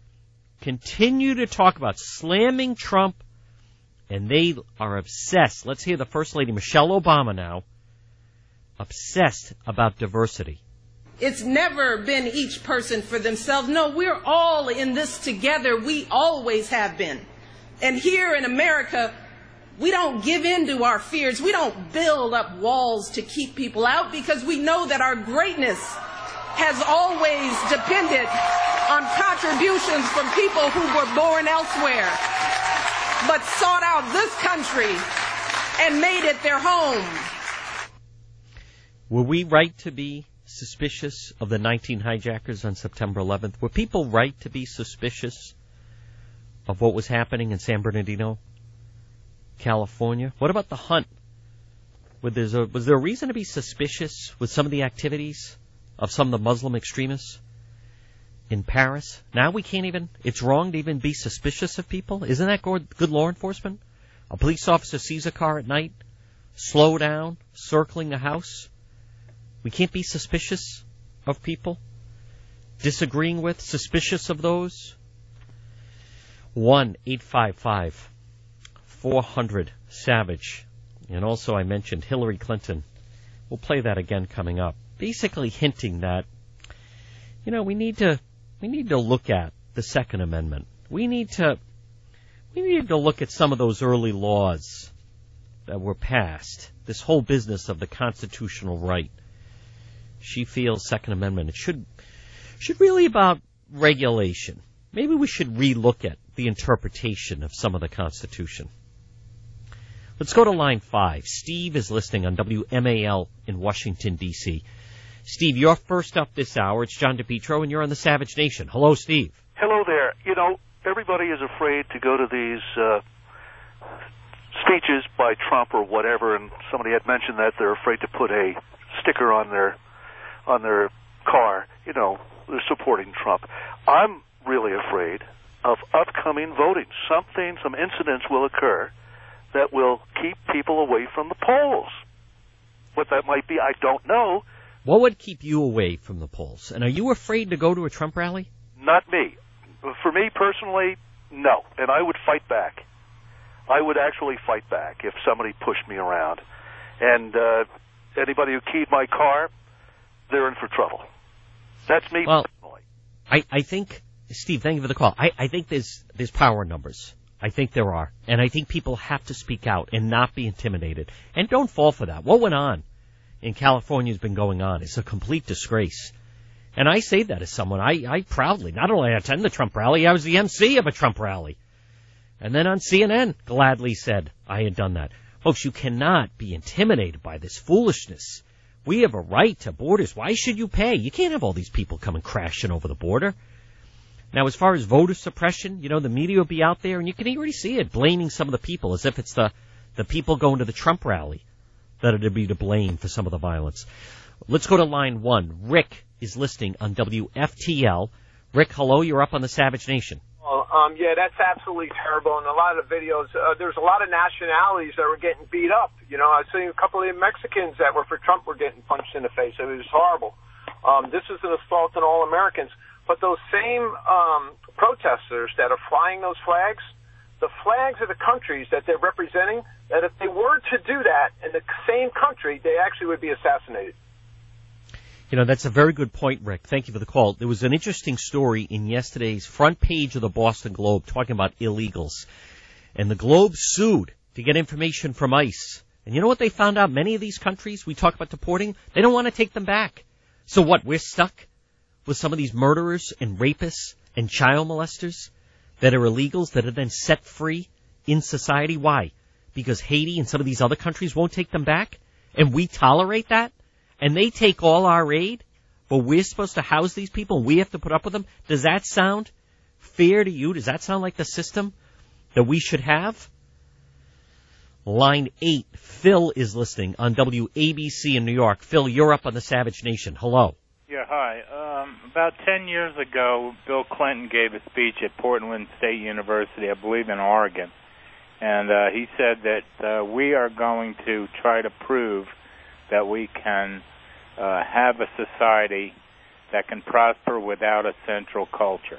continue to talk about slamming Trump, and they are obsessed. Let's hear the First Lady, Michelle Obama, now, obsessed about diversity. It's never been each person for themselves. No, we're all in this together. We always have been. And here in America, we don't give in to our fears. We don't build up walls to keep people out because we know that our greatness has always depended on contributions from people who were born elsewhere, but sought out this country and made it their home. Were we right to be suspicious of the nineteen hijackers on September eleventh? Were people right to be suspicious of what was happening in San Bernardino, California? What about the hunt? Was there, was there a reason to be suspicious with some of the activities of some of the Muslim extremists in Paris? Now we can't even, it's wrong to even be suspicious of people? Isn't that good law enforcement? A police officer sees a car at night, slow down, circling the house. We can't be suspicious of people? Disagreeing with, suspicious of those? one eight five five four hundred SAVAGE. And also I mentioned Hillary Clinton. We'll play that again coming up. Basically hinting that, you know, we need to we need to look at the Second Amendment. We need to we need to look at some of those early laws that were passed. This whole business of the constitutional right. She feels Second Amendment. It should should really about regulation. Maybe we should relook at the interpretation of some of the Constitution. Let's go to line five. Steve is listening on W M A L in Washington, D C Steve, you're first up this hour. It's John DePietro, and you're on the Savage Nation. Hello, Steve. Hello there. You know, everybody is afraid to go to these uh, speeches by Trump or whatever, and somebody had mentioned that they're afraid to put a sticker on their on their car. You know, they're supporting Trump. I'm really afraid of upcoming voting. Something, some incidents will occur that will keep people away from the polls. What that might be, I don't know. What would keep you away from the polls? And are you afraid to go to a Trump rally? Not me. For me personally, no. And I would fight back. I would actually fight back if somebody pushed me around. And uh, anybody who keyed my car, they're in for trouble. That's me well, personally. I, I think, Steve, thank you for the call. I, I think there's there's power in numbers. I think there are. And I think people have to speak out and not be intimidated. And don't fall for that. What went on in California has been going on. It's a complete disgrace. And I say that as someone, I, I proudly, not only attend the Trump rally, I was the M C of a Trump rally. And then on C N N, gladly said I had done that. Folks, you cannot be intimidated by this foolishness. We have a right to borders. Why should you pay? You can't have all these people coming crashing over the border. Now, as far as voter suppression, you know, the media will be out there, and you can already see it, blaming some of the people as if it's the, the people going to the Trump rally that are to be to blame for some of the violence. Let's go to line one. Rick is listening on W F T L. Rick, hello, you're up on the Savage Nation. Well, um, yeah, that's absolutely terrible. And a lot of the videos, uh, there's a lot of nationalities that were getting beat up. You know, I've seen a couple of Mexicans that were for Trump were getting punched in the face. It was horrible. Um, this is an assault on all Americans. But those same um, protesters that are flying those flags, the flags of the countries that they're representing, that if they were to do that in the same country, they actually would be assassinated. You know, that's a very good point, Rick. Thank you for the call. There was an interesting story in yesterday's front page of the Boston Globe talking about illegals. And the Globe sued to get information from ICE. And you know what they found out? Many of these countries we talk about deporting, they don't want to take them back. So what, we're stuck with some of these murderers and rapists and child molesters that are illegals that are then set free in society? Why? Because Haiti and some of these other countries won't take them back? And we tolerate that? And they take all our aid, but we're supposed to house these people and we have to put up with them? Does that sound fair to you? Does that sound like the system that we should have? Line eight, Phil is listening on W A B C in New York. Phil, you're up on the Savage Nation. Hello. Yeah, hi. Um, about ten years ago, Bill Clinton gave a speech at Portland State University, I believe in Oregon. And uh, he said that uh, we are going to try to prove that we can uh, have a society that can prosper without a central culture.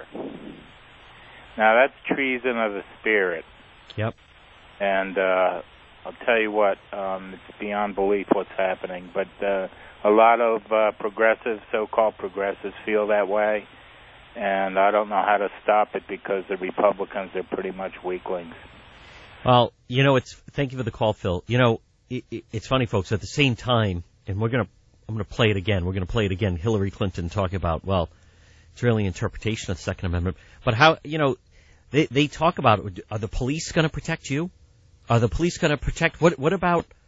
Now, that's treason of the spirit. Yep. And uh, I'll tell you what, um, it's beyond belief what's happening. But uh, a lot of uh, progressives, so-called progressives, feel that way. And I don't know how to stop it because the Republicans are pretty much weaklings. Well, you know, it's thank you for the call, Phil. You know, it, it, it's funny, folks, at the same time, and we're going to, I'm going to play it again. We're going to play it again. Hillary Clinton talking about, well, it's really an interpretation of the Second Amendment. But how, you know, they, they talk about, are the police going to protect you? Are the police going to protect, what, what about,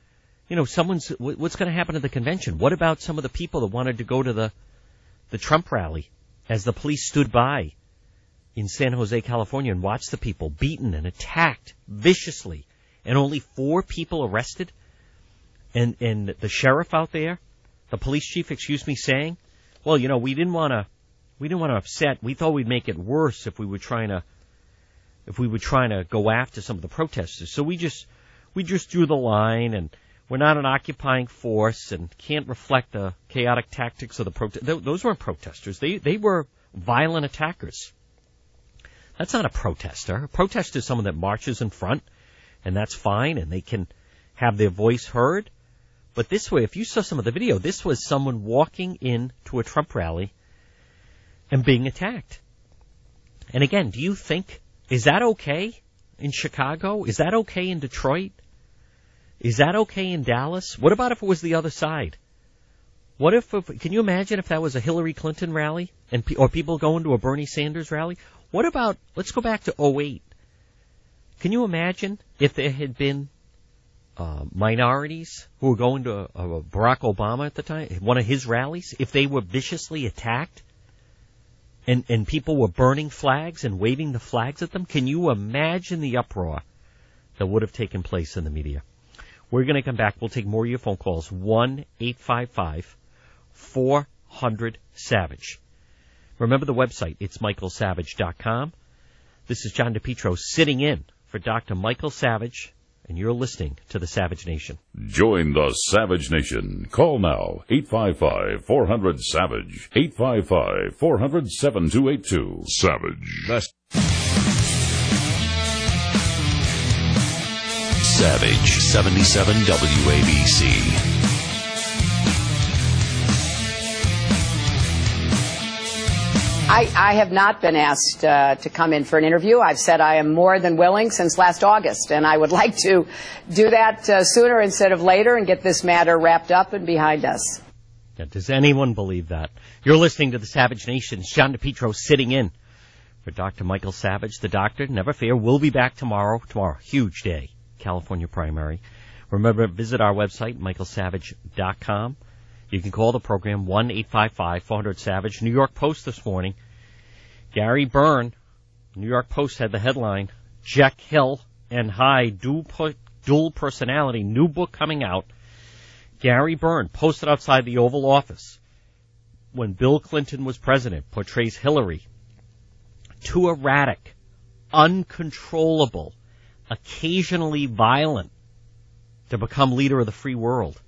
you know, someone's, what's going to happen at the convention? What about some of the people that wanted to go to the, the Trump rally as the police stood by in San Jose, California, and watched the people beaten and attacked viciously, and only four people arrested? And, and the sheriff out there, the police chief, excuse me, saying, well, you know, we didn't want to, we didn't want to upset. We thought we'd make it worse if we were trying to, if we were trying to go after some of the protesters. So we just, we just drew the line, and we're not an occupying force and can't reflect the chaotic tactics of the protest. Those weren't protesters. They, they were violent attackers. That's not a protester. A protester is someone that marches in front, and that's fine, and they can have their voice heard. But this way, if you saw some of the video, this was someone walking into a Trump rally and being attacked. And again, do you think, is that okay in Chicago? Is that okay in Detroit? Is that okay in Dallas? What about if it was the other side? What if, can you imagine if that was a Hillary Clinton rally and or people going to a Bernie Sanders rally? What about, let's go back to oh eight. Can you imagine if there had been uh, minorities who were going to uh, Barack Obama at the time, one of his rallies, if they were viciously attacked and, and people were burning flags and waving the flags at them? Can you imagine the uproar that would have taken place in the media? We're going to come back. We'll take more of your phone calls. one eight five five four hundred SAVAGE. Remember the website. It's michael savage dot com. This is John DePietro sitting in for Doctor Michael Savage, and you're listening to the Savage Nation. Join the Savage Nation. Call now. eight five five four hundred SAVAGE. eight five five four hundred seven two eight two. Savage. That's Savage seventy-seven W A B C. I, I have not been asked uh, to come in for an interview. I've said I am more than willing since last August, and I would like to do that uh, sooner instead of later and get this matter wrapped up and behind us. Yeah, does anyone believe that? You're listening to the Savage Nation. It's John DePietro sitting in for Doctor Michael Savage, the doctor. Never fear, we'll be back tomorrow. Tomorrow, huge day. California primary. Remember, visit our website, michael savage dot com. You can call the program one eight five five four hundred SAVAGE. New York Post this morning. Gary Byrne, New York Post had the headline, Jack Hill and Hyde, dual, dual personality, new book coming out. Gary Byrne posted outside the Oval Office when Bill Clinton was president, portrays Hillary, too erratic, uncontrollable, occasionally violent to become leader of the free world.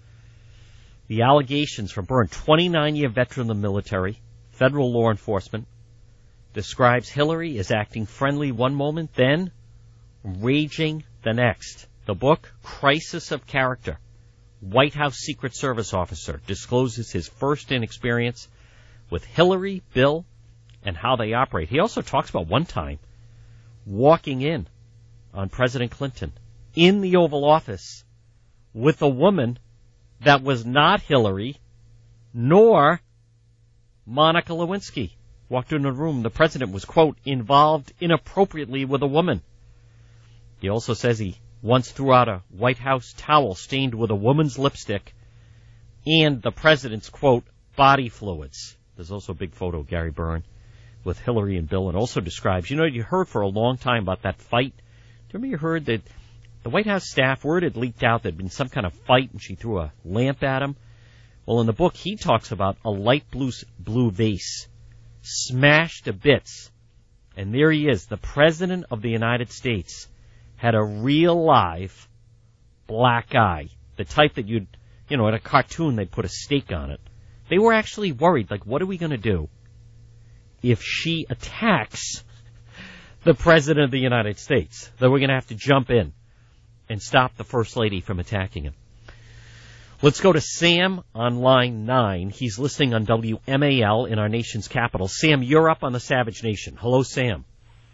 The allegations from Byrne, twenty-nine-year veteran of the military, federal law enforcement, describes Hillary as acting friendly one moment, then raging the next. The book, Crisis of Character, White House Secret Service officer, discloses his first-hand experience with Hillary, Bill, and how they operate. He also talks about one time walking in on President Clinton in the Oval Office with a woman that was not Hillary nor Monica Lewinsky. Walked into the room. The president was, quote, involved inappropriately with a woman. He also says he once threw out a White House towel stained with a woman's lipstick and the president's, quote, body fluids. There's also a big photo of Gary Byrne with Hillary and Bill, and also describes, you know, you heard for a long time about that fight. Do you remember you heard that the White House staff, word had leaked out there'd been some kind of fight and she threw a lamp at him? Well, in the book, he talks about a light blue, blue vase smashed to bits. And there he is, the President of the United States, had a real live black eye. The type that you'd, you know, in a cartoon they'd put a stake on it. They were actually worried, like, what are we going to do if she attacks the President of the United States? That we're going to have to jump in and stop the First Lady from attacking him. Let's go to Sam on line nine. He's listening on W M A L in our nation's capital. Sam, you're up on the Savage Nation. Hello, Sam.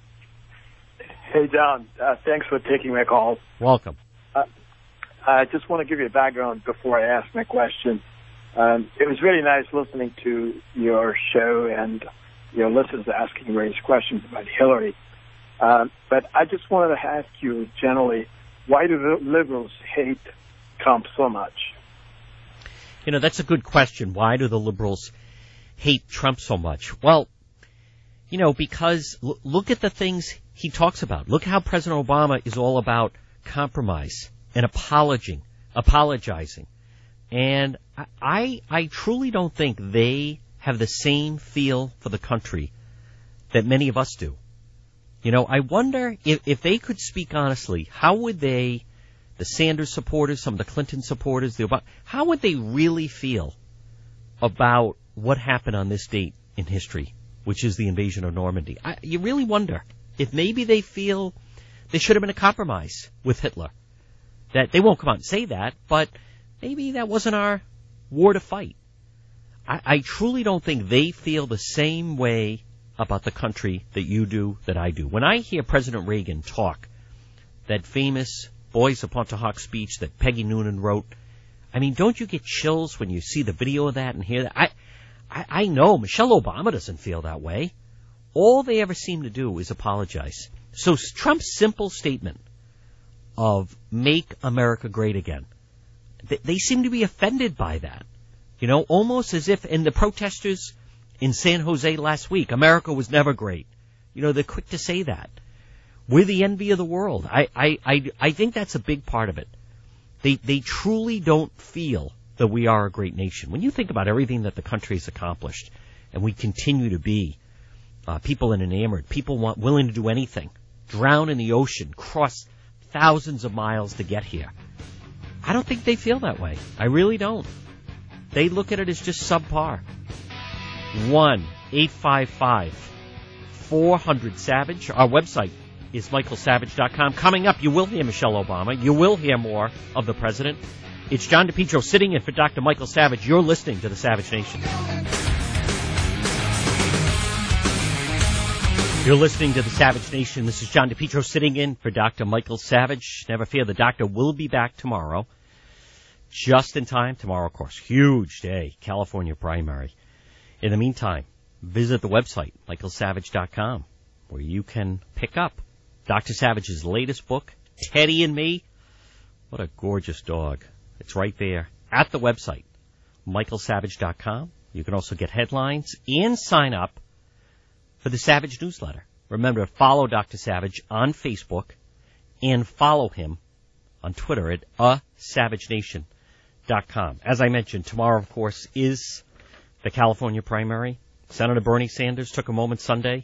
Hey, John. Uh, thanks for taking my call. Welcome. Uh, I just want to give you a background before I ask my question. Um, it was really nice listening to your show and your listeners asking various questions about Hillary. Uh, but I just wanted to ask you generally, why do liberals hate Trump so much? You know, that's a good question. Why do the liberals hate Trump so much? Well, you know, because l- look at the things he talks about. Look how President Obama is all about compromise and apologizing, apologizing. And I, I, I truly don't think they have the same feel for the country that many of us do. You know, I wonder if, if they could speak honestly, how would they, the Sanders supporters, some of the Clinton supporters, the Obama, how would they really feel about what happened on this date in history, which is the invasion of Normandy? I, you really wonder if maybe they feel there should have been a compromise with Hitler. That they won't come out and say that, but maybe that wasn't our war to fight. I, I truly don't think they feel the same way about the country that you do, that I do. When I hear President Reagan talk, that famous Boys of Pontotoc speech that Peggy Noonan wrote, I mean, don't you get chills when you see the video of that and hear that? I, I, I know Michelle Obama doesn't feel that way. All they ever seem to do is apologize. So Trump's simple statement of make America great again, they, they seem to be offended by that. You know, almost as if in the protesters in San Jose last week, America was never great. You know, they're quick to say that. We're the envy of the world. I, I, I, I think that's a big part of it. They, they truly don't feel that we are a great nation. When you think about everything that the country has accomplished, and we continue to be, uh, people enamored, people want, willing to do anything, drown in the ocean, cross thousands of miles to get here. I don't think they feel that way. I really don't. They look at it as just subpar. one eight five five four hundred SAVAGE. Our website is michael savage dot com. Coming up, you will hear Michelle Obama. You will hear more of the president. It's John DePietro sitting in for Doctor Michael Savage. You're listening to the Savage Nation. You're listening to the Savage Nation. This is John DePietro sitting in for Doctor Michael Savage. Never fear, the doctor will be back tomorrow. Just in time. Tomorrow, of course, huge day, California primary. In the meantime, visit the website, michael savage dot com, where you can pick up Doctor Savage's latest book, Teddy and Me. What a gorgeous dog. It's right there at the website, michael savage dot com. You can also get headlines and sign up for the Savage newsletter. Remember to follow Doctor Savage on Facebook and follow him on Twitter at a savage nation dot com. As I mentioned, tomorrow, of course, is the California primary. Senator Bernie Sanders took a moment Sunday,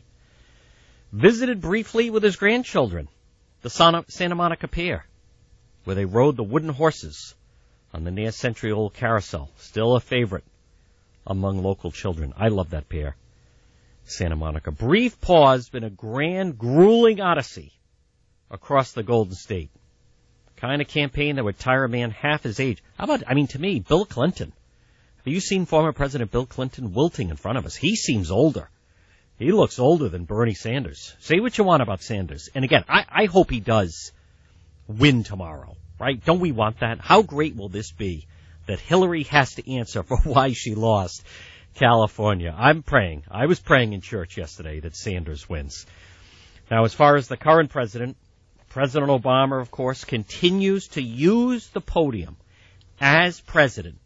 visited briefly with his grandchildren, the Santa Monica Pier, where they rode the wooden horses on the near-century old carousel. Still a favorite among local children. I love that pier, Santa Monica. Brief pause, been a grand, grueling odyssey across the Golden State. Kind of campaign that would tire a man half his age. How about, I mean, to me, Bill Clinton. Have you seen former President Bill Clinton wilting in front of us? He seems older. He looks older than Bernie Sanders. Say what you want about Sanders. And again, I, I hope he does win tomorrow, right? Don't we want that? How great will this be that Hillary has to answer for why she lost California? I'm praying. I was praying in church yesterday that Sanders wins. Now, as far as the current president, President Obama, of course, continues to use the podium as president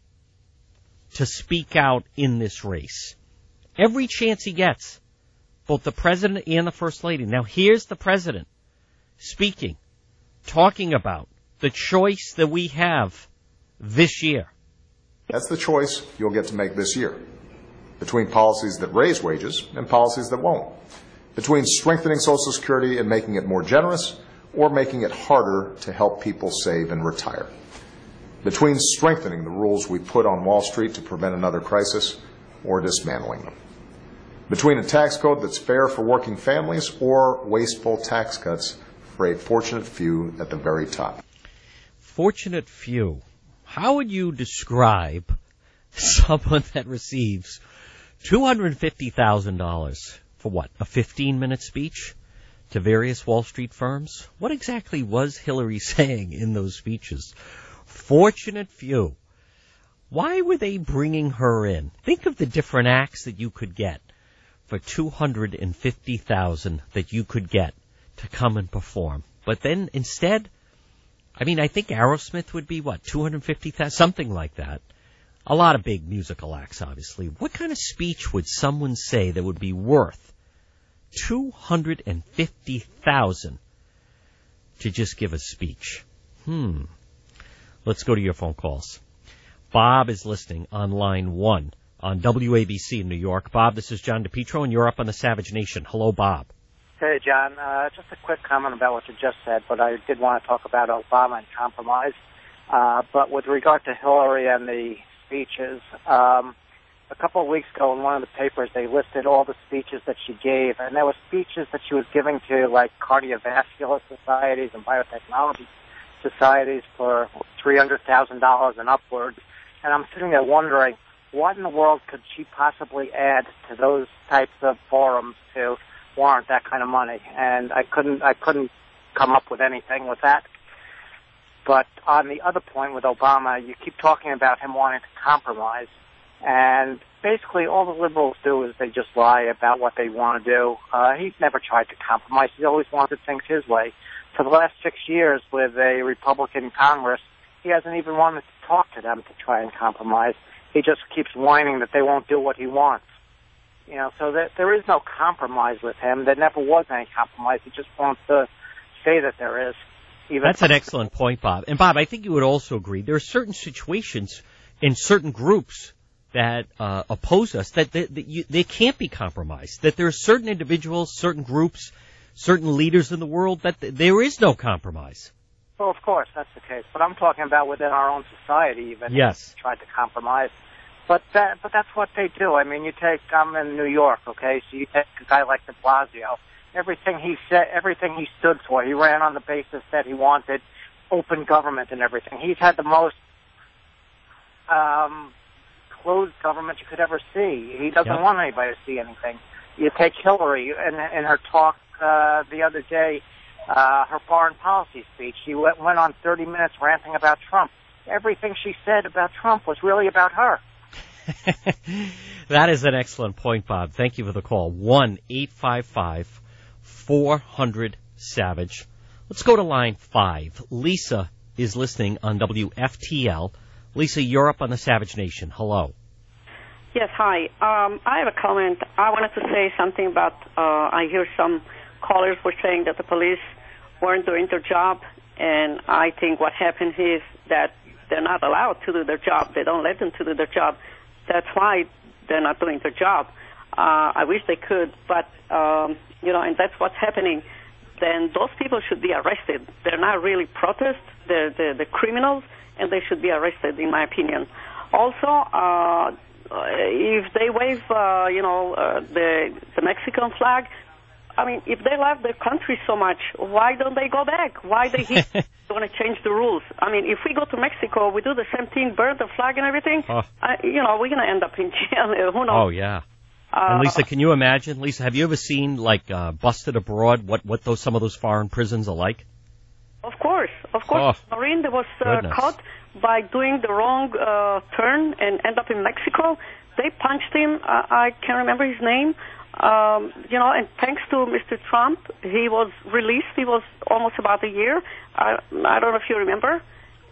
to speak out in this race. Every chance he gets, both the president and the first lady. Now, here's the president speaking, talking about the choice that we have this year. That's the choice you'll get to make this year, between policies that raise wages and policies that won't, between strengthening Social Security and making it more generous, or making it harder to help people save and retire, between strengthening the rules we put on Wall Street to prevent another crisis or dismantling them, between a tax code that's fair for working families or wasteful tax cuts for a fortunate few at the very top. Fortunate few. How would you describe someone that receives two hundred fifty thousand dollars for what, a fifteen-minute speech to various Wall Street firms? What exactly was Hillary saying in those speeches? Fortunate few. Why were they bringing her in? Think of the different acts that you could get for two hundred fifty thousand dollars that you could get to come and perform. But then instead, I mean, I think Aerosmith would be, what, two hundred fifty thousand, something like that. A lot of big musical acts, obviously. What kind of speech would someone say that would be worth two hundred fifty thousand to just give a speech? Hmm. Let's go to your phone calls. Bob is listening on line one on W A B C in New York. Bob, this is John DePietro, and you're up on the Savage Nation. Hello, Bob. Hey, John. Uh, just a quick comment about what you just said, but I did want to talk about Obama and compromise. Uh, but with regard to Hillary and the speeches, um, a couple of weeks ago in one of the papers, they listed all the speeches that she gave, and there were speeches that she was giving to, like, cardiovascular societies and biotechnology societies for three hundred thousand dollars and upwards. And I'm sitting there wondering, what in the world could she possibly add to those types of forums to warrant that kind of money? And I couldn't, I couldn't come up with anything with that. But on the other point with Obama, you keep talking about him wanting to compromise. And basically all the liberals do is they just lie about what they want to do. Uh, he's never tried to compromise. He always wanted things his way. For the last six years with a Republican Congress, he hasn't even wanted to talk to them to try and compromise. He just keeps whining that they won't do what he wants. You know, so that there is no compromise with him. There never was any compromise. He just wants to say that there is. Even That's an excellent point, Bob. And, Bob, I think you would also agree there are certain situations in certain groups that uh, oppose us that, that, that you, they can't be compromised, that there are certain individuals, certain groups, certain leaders in the world that th- there is no compromise. Well, of course, that's the case. But I'm talking about within our own society even. Yes. Tried to compromise. But that, but that's what they do. I mean, you take, I'm in New York, okay, so you take a guy like de Blasio. Everything he said, everything he stood for, he ran on the basis that he wanted open government and everything. He's had the most um, closed government you could ever see. He doesn't yep. want anybody to see anything. You take Hillary in, in her talk uh, the other day, uh, her foreign policy speech. She went, went on thirty minutes ranting about Trump. Everything she said about Trump was really about her. That is an excellent point, Bob. Thank you for the call. one eight five five four hundred SAVAGE. Let's go to line five. Lisa is listening on W F T L. Lisa, you're up on the Savage Nation. Hello. Yes, hi. Um, I have a comment. I wanted to say something about, uh, I hear some callers were saying that the police weren't doing their job, and I think what happened is that they're not allowed to do their job. They don't let them to do their job. That's why they're not doing their job. Uh, I wish they could, but, um, you know, and that's what's happening. Then those people should be arrested. They're not really protests. They're, they're, they're criminals, and they should be arrested, in my opinion. Also, uh, if they wave, uh, you know, uh, the, the Mexican flag, I mean, if they love their country so much, why don't they go back? Why they want to change the rules? I mean, if we go to Mexico, we do the same thing, burn the flag and everything, oh. uh, you know, we're going to end up in jail. Who knows? Oh, yeah. Uh, and Lisa, can you imagine? Lisa, have you ever seen, like, uh, Busted Abroad, what, what those some of those foreign prisons are like? Of course. Of course. Oh, Marine that was uh, caught by doing the wrong uh, turn and end up in Mexico. They punched him. Uh, I can't remember his name. Um, you know, and thanks to Mister Trump, he was released. He was almost about a year. I, I don't know if you remember.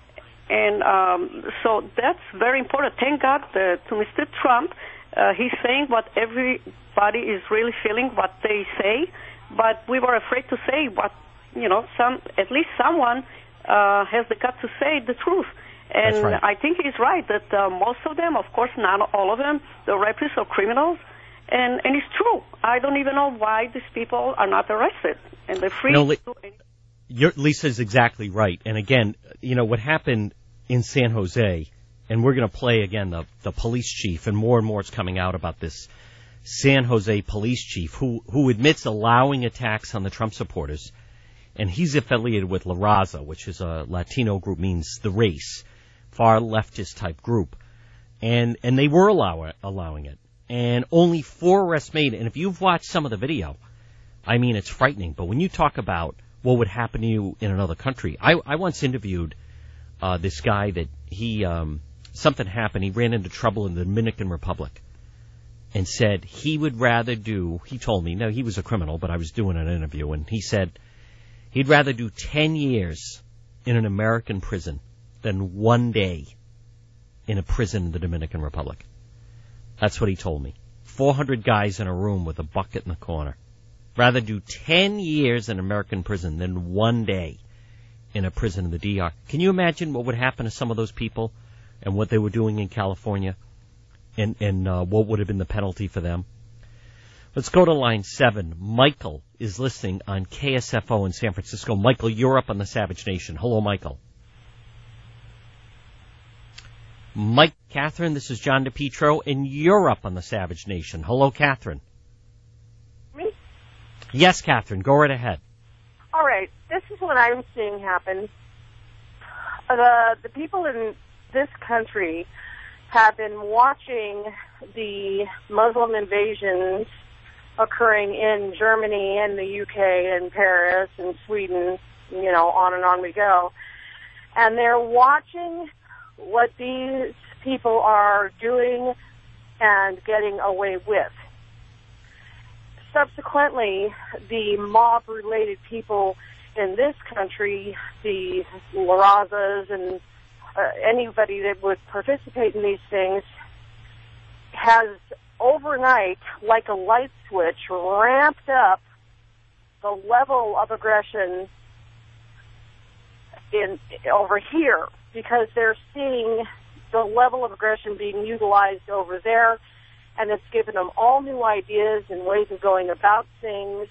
And um, so that's very important. Thank God uh, to Mister Trump. Uh, he's saying what everybody is really feeling, what they say. But we were afraid to say what, you know, some at least someone uh, has the guts to say the truth. And That's right. I think he's right that uh, most of them, of course, not all of them, the rapists or criminals. And, and it's true. I don't even know why these people are not arrested. And they're free you know, to do anything. Your, Lisa's exactly right. And again, you know, what happened in San Jose, and we're going to play again the, the police chief, and more and more it's coming out about this San Jose police chief who, who admits allowing attacks on the Trump supporters. And he's affiliated with La Raza, which is a Latino group, means the race, far leftist type group. And, and they were allow, allowing it. And only four arrests made. And if you've watched some of the video, I mean, it's frightening. But when you talk about what would happen to you in another country, I, I once interviewed uh, this guy that he, um, something happened. He ran into trouble in the Dominican Republic and said he would rather do, he told me, no, he was a criminal, but I was doing an interview, and he said he'd rather do ten years in an American prison than one day in a prison in the Dominican Republic. That's what he told me. four hundred guys in a room with a bucket in the corner. Rather do ten years in American prison than one day in a prison in the D R. Can you imagine what would happen to some of those people and what they were doing in California and, and uh, what would have been the penalty for them? Let's go to line seven. Michael is listening on K S F O in San Francisco. Michael, you're up on the Savage Nation. Hello, Michael. Mike, Catherine, this is John DePietro, and you're up on the Savage Nation. Hello, Catherine. Me? Yes, Catherine, go right ahead. All right, this is what I'm seeing happen. The the people in this country have been watching the Muslim invasions occurring in Germany and the U K and Paris and Sweden, you know, on and on we go. And they're watching what these people are doing and getting away with. Subsequently, the mob-related people in this country, the La Razas and uh, anybody that would participate in these things, has overnight, like a light switch, ramped up the level of aggression in over here, because they're seeing the level of aggression being utilized over there, and it's given them all new ideas and ways of going about things,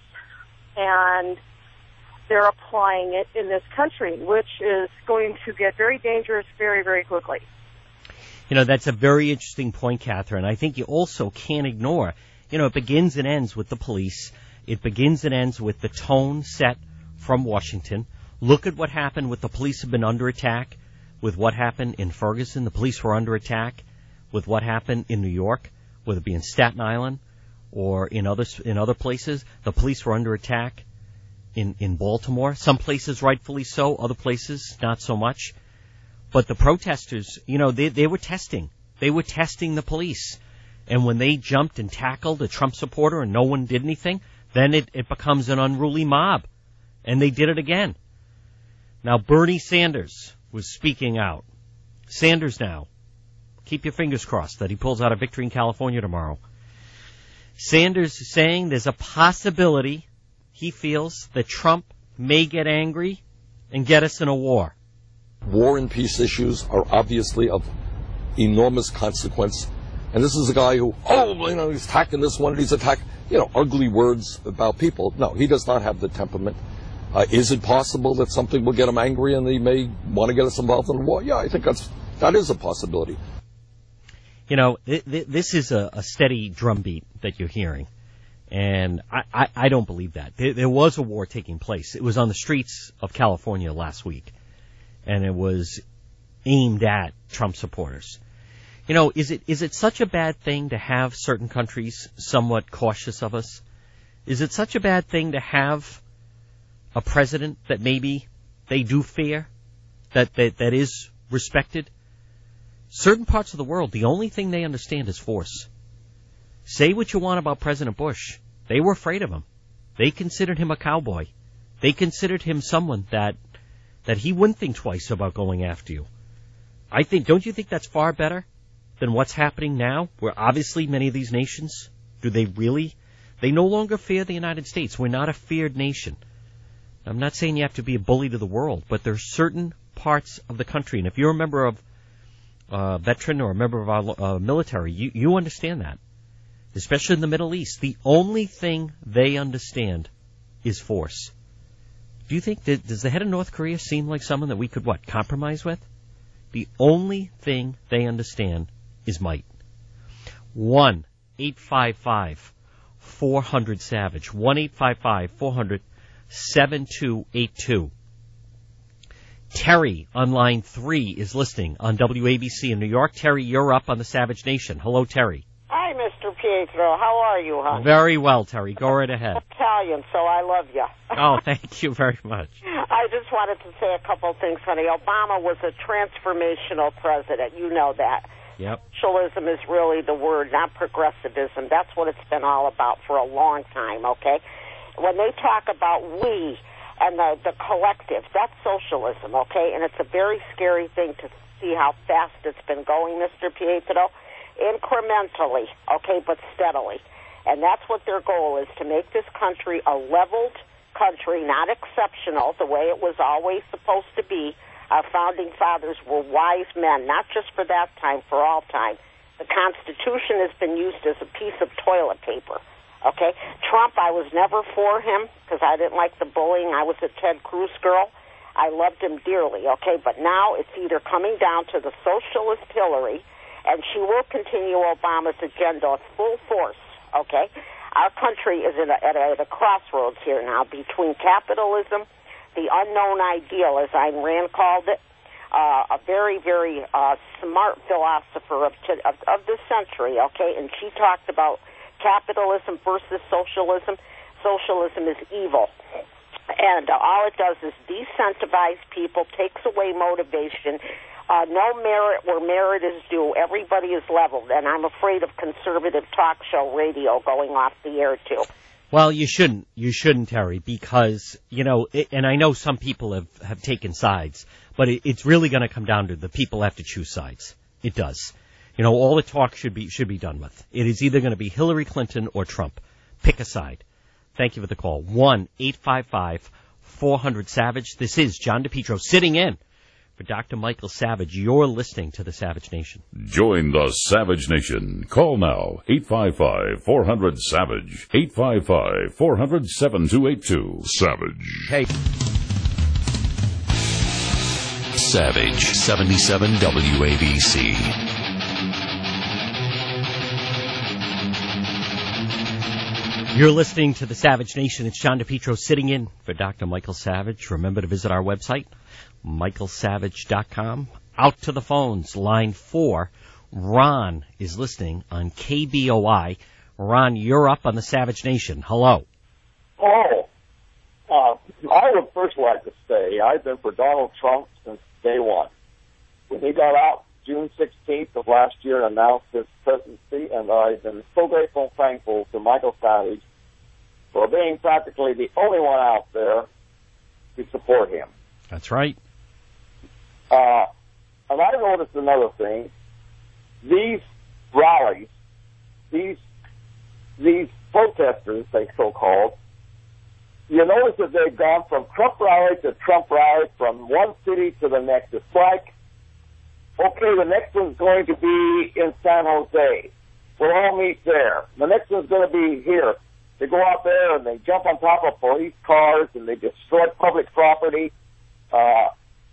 and they're applying it in this country, which is going to get very dangerous very, very quickly. You know, that's a very interesting point, Catherine. I think you also can't ignore, you know, it begins and ends with the police. It begins and ends with the tone set from Washington. Look at what happened with the police have been under attack, with what happened in Ferguson. The police were under attack, with what happened in New York, whether it be in Staten Island or in other, in other places. The police were under attack in, in Baltimore. Some places rightfully so, other places not so much. But the protesters, you know, they, they were testing. They were testing the police. And when they jumped and tackled a Trump supporter and no one did anything, then it, it becomes an unruly mob. And they did it again. Now, Bernie Sanders was speaking out. Sanders now. Keep your fingers crossed that he pulls out a victory in California tomorrow. Sanders is saying there's a possibility, he feels, that Trump may get angry and get us in a war. War and peace issues are obviously of enormous consequence. And this is a guy who, oh, you know, he's attacking this one, and he's attacking, you know, ugly words about people. No, he does not have the temperament. Uh, is it possible that something will get him angry and he may want to get us involved in a war? Yeah, I think that's, that is a possibility. You know, th- th- this is a, a steady drumbeat that you're hearing. And I, I, I don't believe that. There, there was a war taking place. It was on the streets of California last week. And it was aimed at Trump supporters. You know, is it is it such a bad thing to have certain countries somewhat cautious of us? Is it such a bad thing to have a president that maybe they do fear, that, that, that is respected? Certain parts of the world, the only thing they understand is force. Say what you want about President Bush. They were afraid of him. They considered him a cowboy. They considered him someone that that he wouldn't think twice about going after you. I think, don't you think that's far better than what's happening now, where obviously many of these nations, do they really, they no longer fear the United States. We're not a feared nation. I'm not saying you have to be a bully to the world, but there are certain parts of the country, and if you're a member of a uh, veteran or a member of our uh, military, you, you understand that. Especially in the Middle East, the only thing they understand is force. Do you think that, does the head of North Korea seem like someone that we could, what, compromise with? The only thing they understand is might. one eight five five four hundred SAVAGE. one eight five five four hundred seven two eight two. Terry on line three is listening on W A B C in New York. Terry, you're up on the Savage Nation. Hello, Terry. Hi, Mister Pietro. How are you, hon? Very well, Terry. Go right ahead. Italian, so I love you. Oh, thank you very much. I just wanted to say a couple of things, honey. Obama was a transformational president. You know that. Yep. Socialism is really the word, not progressivism. That's what it's been all about for a long time, okay? When they talk about we, and the, the collective. That's socialism, okay? And it's a very scary thing to see how fast it's been going, Mister Pietro, incrementally, okay, but steadily. And that's what their goal is, to make this country a leveled country, not exceptional, the way it was always supposed to be. Our founding fathers were wise men, not just for that time, for all time. The Constitution has been used as a piece of toilet paper, okay? Trump, I was never for him because I didn't like the bullying. I was a Ted Cruz girl. I loved him dearly, okay? But now it's either coming down to the socialist Hillary, and she will continue Obama's agenda at full force, okay? Our country is in a, at, a, at a crossroads here now between capitalism, the unknown ideal, as Ayn Rand called it, uh, a very, very uh, smart philosopher of, of, of this century, okay? And she talked about capitalism versus socialism. Socialism is evil. And uh, all it does is decentivize people, takes away motivation. Uh, no merit where merit is due. Everybody is leveled. And I'm afraid of conservative talk show radio going off the air, too. Well, you shouldn't. You shouldn't, Terry, because, you know, it, and I know some people have, have taken sides, but it, it's really going to come down to the people have to choose sides. It does. You know, all the talk should be should be done with. It is either going to be Hillary Clinton or Trump. Pick a side. Thank you for the call. one eight five five four hundred SAVAGE. This is John DePietro sitting in for Doctor Michael Savage. You're listening to the Savage Nation. Join the Savage Nation. Call now, eight five five four hundred SAVAGE, eight five five four hundred seven two eight two. Savage. Hey. Savage, seventy-seven W A B C. You're listening to the Savage Nation. It's John DePietro sitting in for Doctor Michael Savage. Remember to visit our website, michael savage dot com. Out to the phones, line four. Ron is listening on K B O I. Ron, you're up on the Savage Nation. Hello. Oh, uh, I would first like to say I've been for Donald Trump since day one. When he got out June sixteenth of last year and announced his presidency, and I've been so grateful and thankful to Michael Savage for being practically the only one out there to support him. That's right. Uh, and I noticed another thing. These rallies, these these protesters, they so-called, you notice that they've gone from Trump rally to Trump rally, from one city to the next. It's like, okay, the next one's going to be in San Jose. We'll all meet there. The next one's going to be here. They go out there and they jump on top of police cars and they destroy public property. Uh,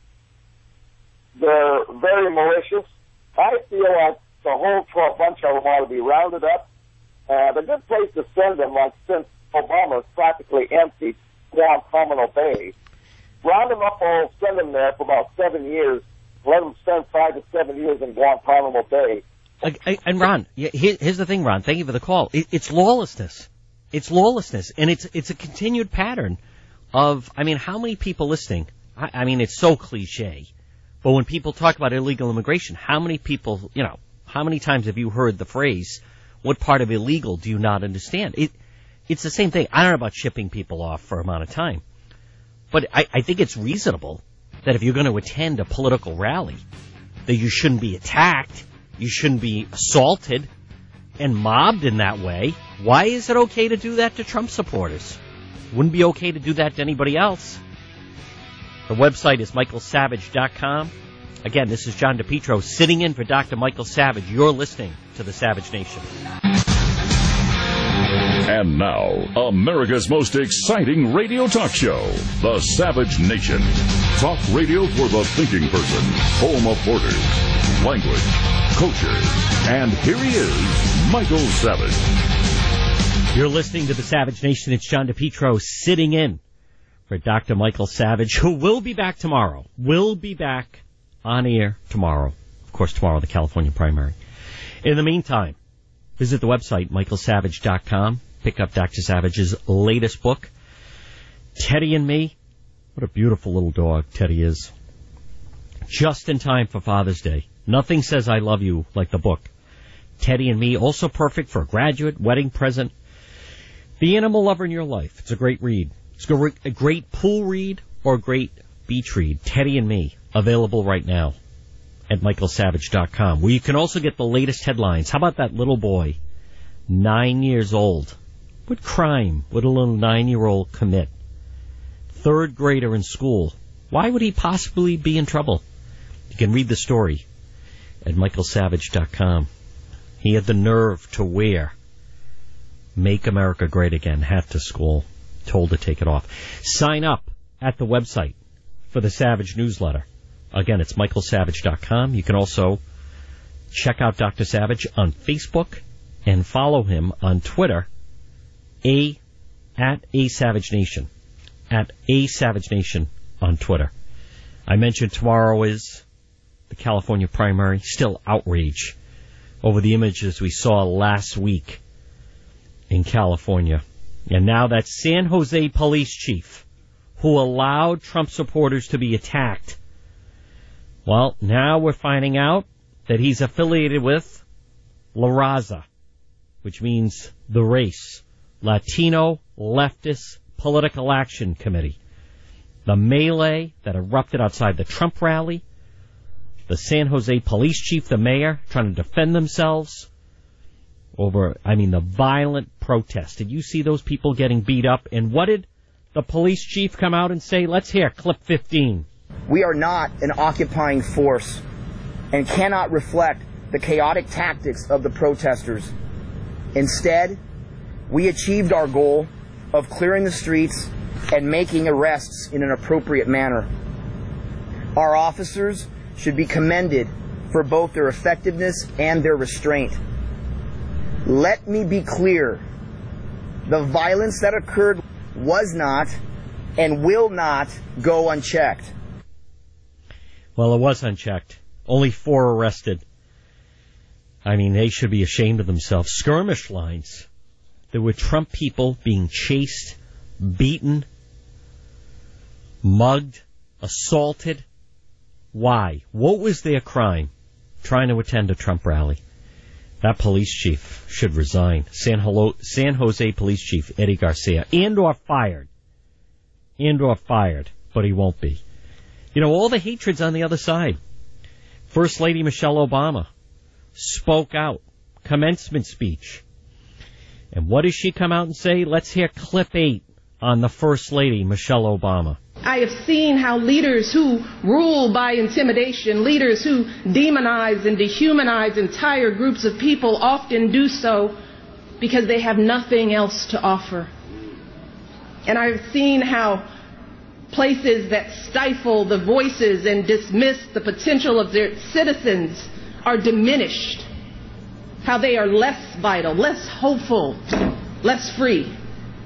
they're very malicious. I feel like the whole Trump bunch of them ought to be rounded up. Uh, the good place to send them, like since Obama's practically emptied Guantanamo Bay, round them up all, send them there for about seven years. Let them spend five to seven years in Guantanamo Bay. And Ron, here's the thing, Ron. Thank you for the call. It's lawlessness. It's lawlessness, and it's it's a continued pattern of. I mean, how many people listening? I, I mean, it's so cliche, but when people talk about illegal immigration, how many people, you know, how many times have you heard the phrase, "What part of illegal do you not understand?" It it's the same thing. I don't know about shipping people off for an amount of time, but I, I think it's reasonable that if you're going to attend a political rally, that you shouldn't be attacked, you shouldn't be assaulted and mobbed in that way. Why is it okay to do that to Trump supporters? Wouldn't be okay to do that to anybody else. The website is michael savage dot com. Again, this is John DePietro sitting in for Doctor Michael Savage. You're listening to the Savage Nation. And now, America's most exciting radio talk show, The Savage Nation. Talk radio for the thinking person, home of borders, language, culture. And here he is, Michael Savage. You're listening to The Savage Nation. It's John DePietro sitting in for Doctor Michael Savage, who will be back tomorrow. Will be back on air tomorrow. Of course, tomorrow, the California primary. In the meantime, visit the website, michael savage dot com. Pick up Doctor Savage's latest book, Teddy and Me. What a beautiful little dog Teddy is. Just in time for Father's Day. Nothing says I love you like the book. Teddy and Me, also perfect for a graduate, wedding present. The animal lover in your life. It's a great read. It's a great pool read or a great beach read. Teddy and Me, available right now at michael savage dot com, where you can also get the latest headlines. How about that little boy, nine years old? What crime would a little nine-year-old commit? Third grader in school. Why would he possibly be in trouble? You can read the story at michael savage dot com. He had the nerve to wear Make America Great Again hat to school, told to take it off. Sign up at the website for the Savage newsletter. Again, it's michael savage dot com. You can also check out Doctor Savage on Facebook and follow him on Twitter, a at A Savage Nation, at A Savage Nation on Twitter. I mentioned tomorrow is the California primary. Still outrage over the images we saw last week in California. And now that San Jose police chief who allowed Trump supporters to be attacked, well, now we're finding out that he's affiliated with La Raza, which means the race, Latino Leftist Political Action Committee. The melee that erupted outside the Trump rally, the San Jose police chief, the mayor, trying to defend themselves over, I mean, the violent protest. Did you see those people getting beat up? And what did the police chief come out and say? Let's hear clip fifteen. We are not an occupying force and cannot reflect the chaotic tactics of the protesters. Instead, we achieved our goal of clearing the streets and making arrests in an appropriate manner. Our officers should be commended for both their effectiveness and their restraint. Let me be clear. The violence that occurred was not and will not go unchecked. Well, it was unchecked. Only four arrested. I mean, they should be ashamed of themselves. Skirmish lines. There were Trump people being chased, beaten, mugged, assaulted. Why? What was their crime? Trying to attend a Trump rally. That police chief should resign. San, Holo- San Jose police chief Eddie Garcia. And or fired. And or fired. But he won't be. You know, all the hatred's on the other side. First Lady Michelle Obama spoke out. Commencement speech. And what does she come out and say? Let's hear clip eight on the First Lady Michelle Obama. I have seen how leaders who rule by intimidation, leaders who demonize and dehumanize entire groups of people often do so because they have nothing else to offer. And I've seen how places that stifle the voices and dismiss the potential of their citizens are diminished, how they are less vital, less hopeful, less free.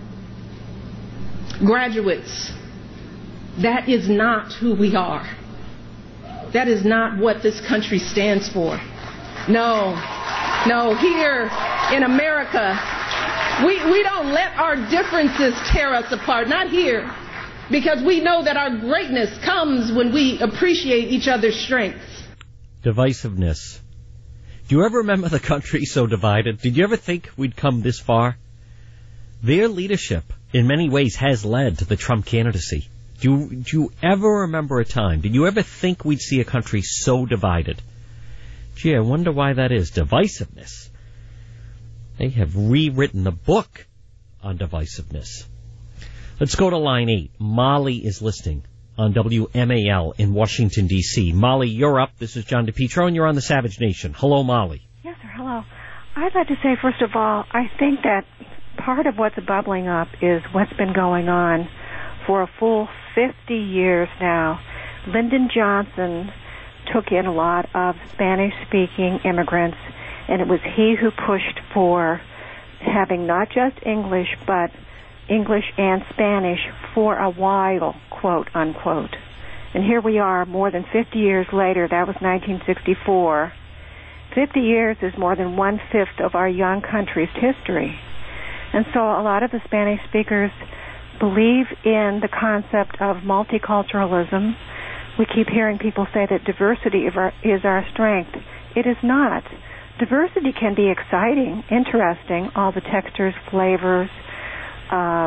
Graduates, that is not who we are. That is not what this country stands for. No, no, here in America, we, we don't let our differences tear us apart, not here, because we know that our greatness comes when we appreciate each other's strengths. Divisiveness. Do you ever remember the country so divided? Did you ever think we'd come this far? Their leadership, in many ways, has led to the Trump candidacy. Do you, do you ever remember a time? Did you ever think we'd see a country so divided? Gee, I wonder why that is. Divisiveness. They have rewritten the book on divisiveness. Let's go to line eight. Molly is listening on W M A L in Washington, D C Molly, you're up. This is John DePietro, and you're on the Savage Nation. Hello, Molly. Yes, sir. Hello. I'd like to say, first of all, I think that part of what's bubbling up is what's been going on for a full fifty years now. Lyndon Johnson took in a lot of Spanish-speaking immigrants, and it was he who pushed for having not just English, but English and Spanish for a while, quote, unquote. And here we are more than fifty years later. That was nineteen sixty-four. fifty years is more than one-fifth of our young country's history. And so a lot of the Spanish speakers believe in the concept of multiculturalism. We keep hearing people say that diversity is our strength. It is not. Diversity can be exciting, interesting, all the textures, flavors, um,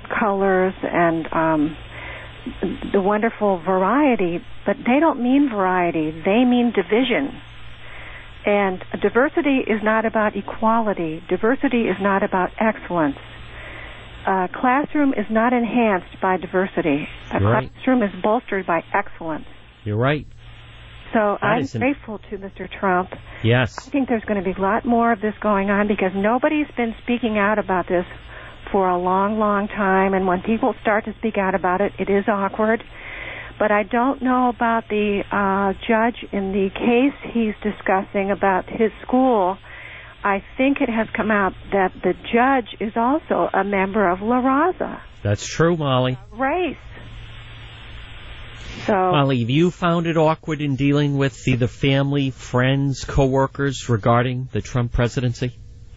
colors and um, the wonderful variety, but they don't mean variety. They mean division. And diversity is not about equality. Diversity is not about excellence. A classroom is not enhanced by diversity. A right. classroom is bolstered by excellence. You're right. So That I'm isn't- grateful to Mister Trump. Yes. I think there's going to be a lot more of this going on because nobody's been speaking out about this for a long, long time. And when people start to speak out about it, it is awkward. But I don't know about the uh, judge in the case he's discussing about his school. I think it has come out that the judge is also a member of La Raza That's true, Molly. race. So, Molly, have you found it awkward in dealing with either family, friends, coworkers regarding the Trump presidency?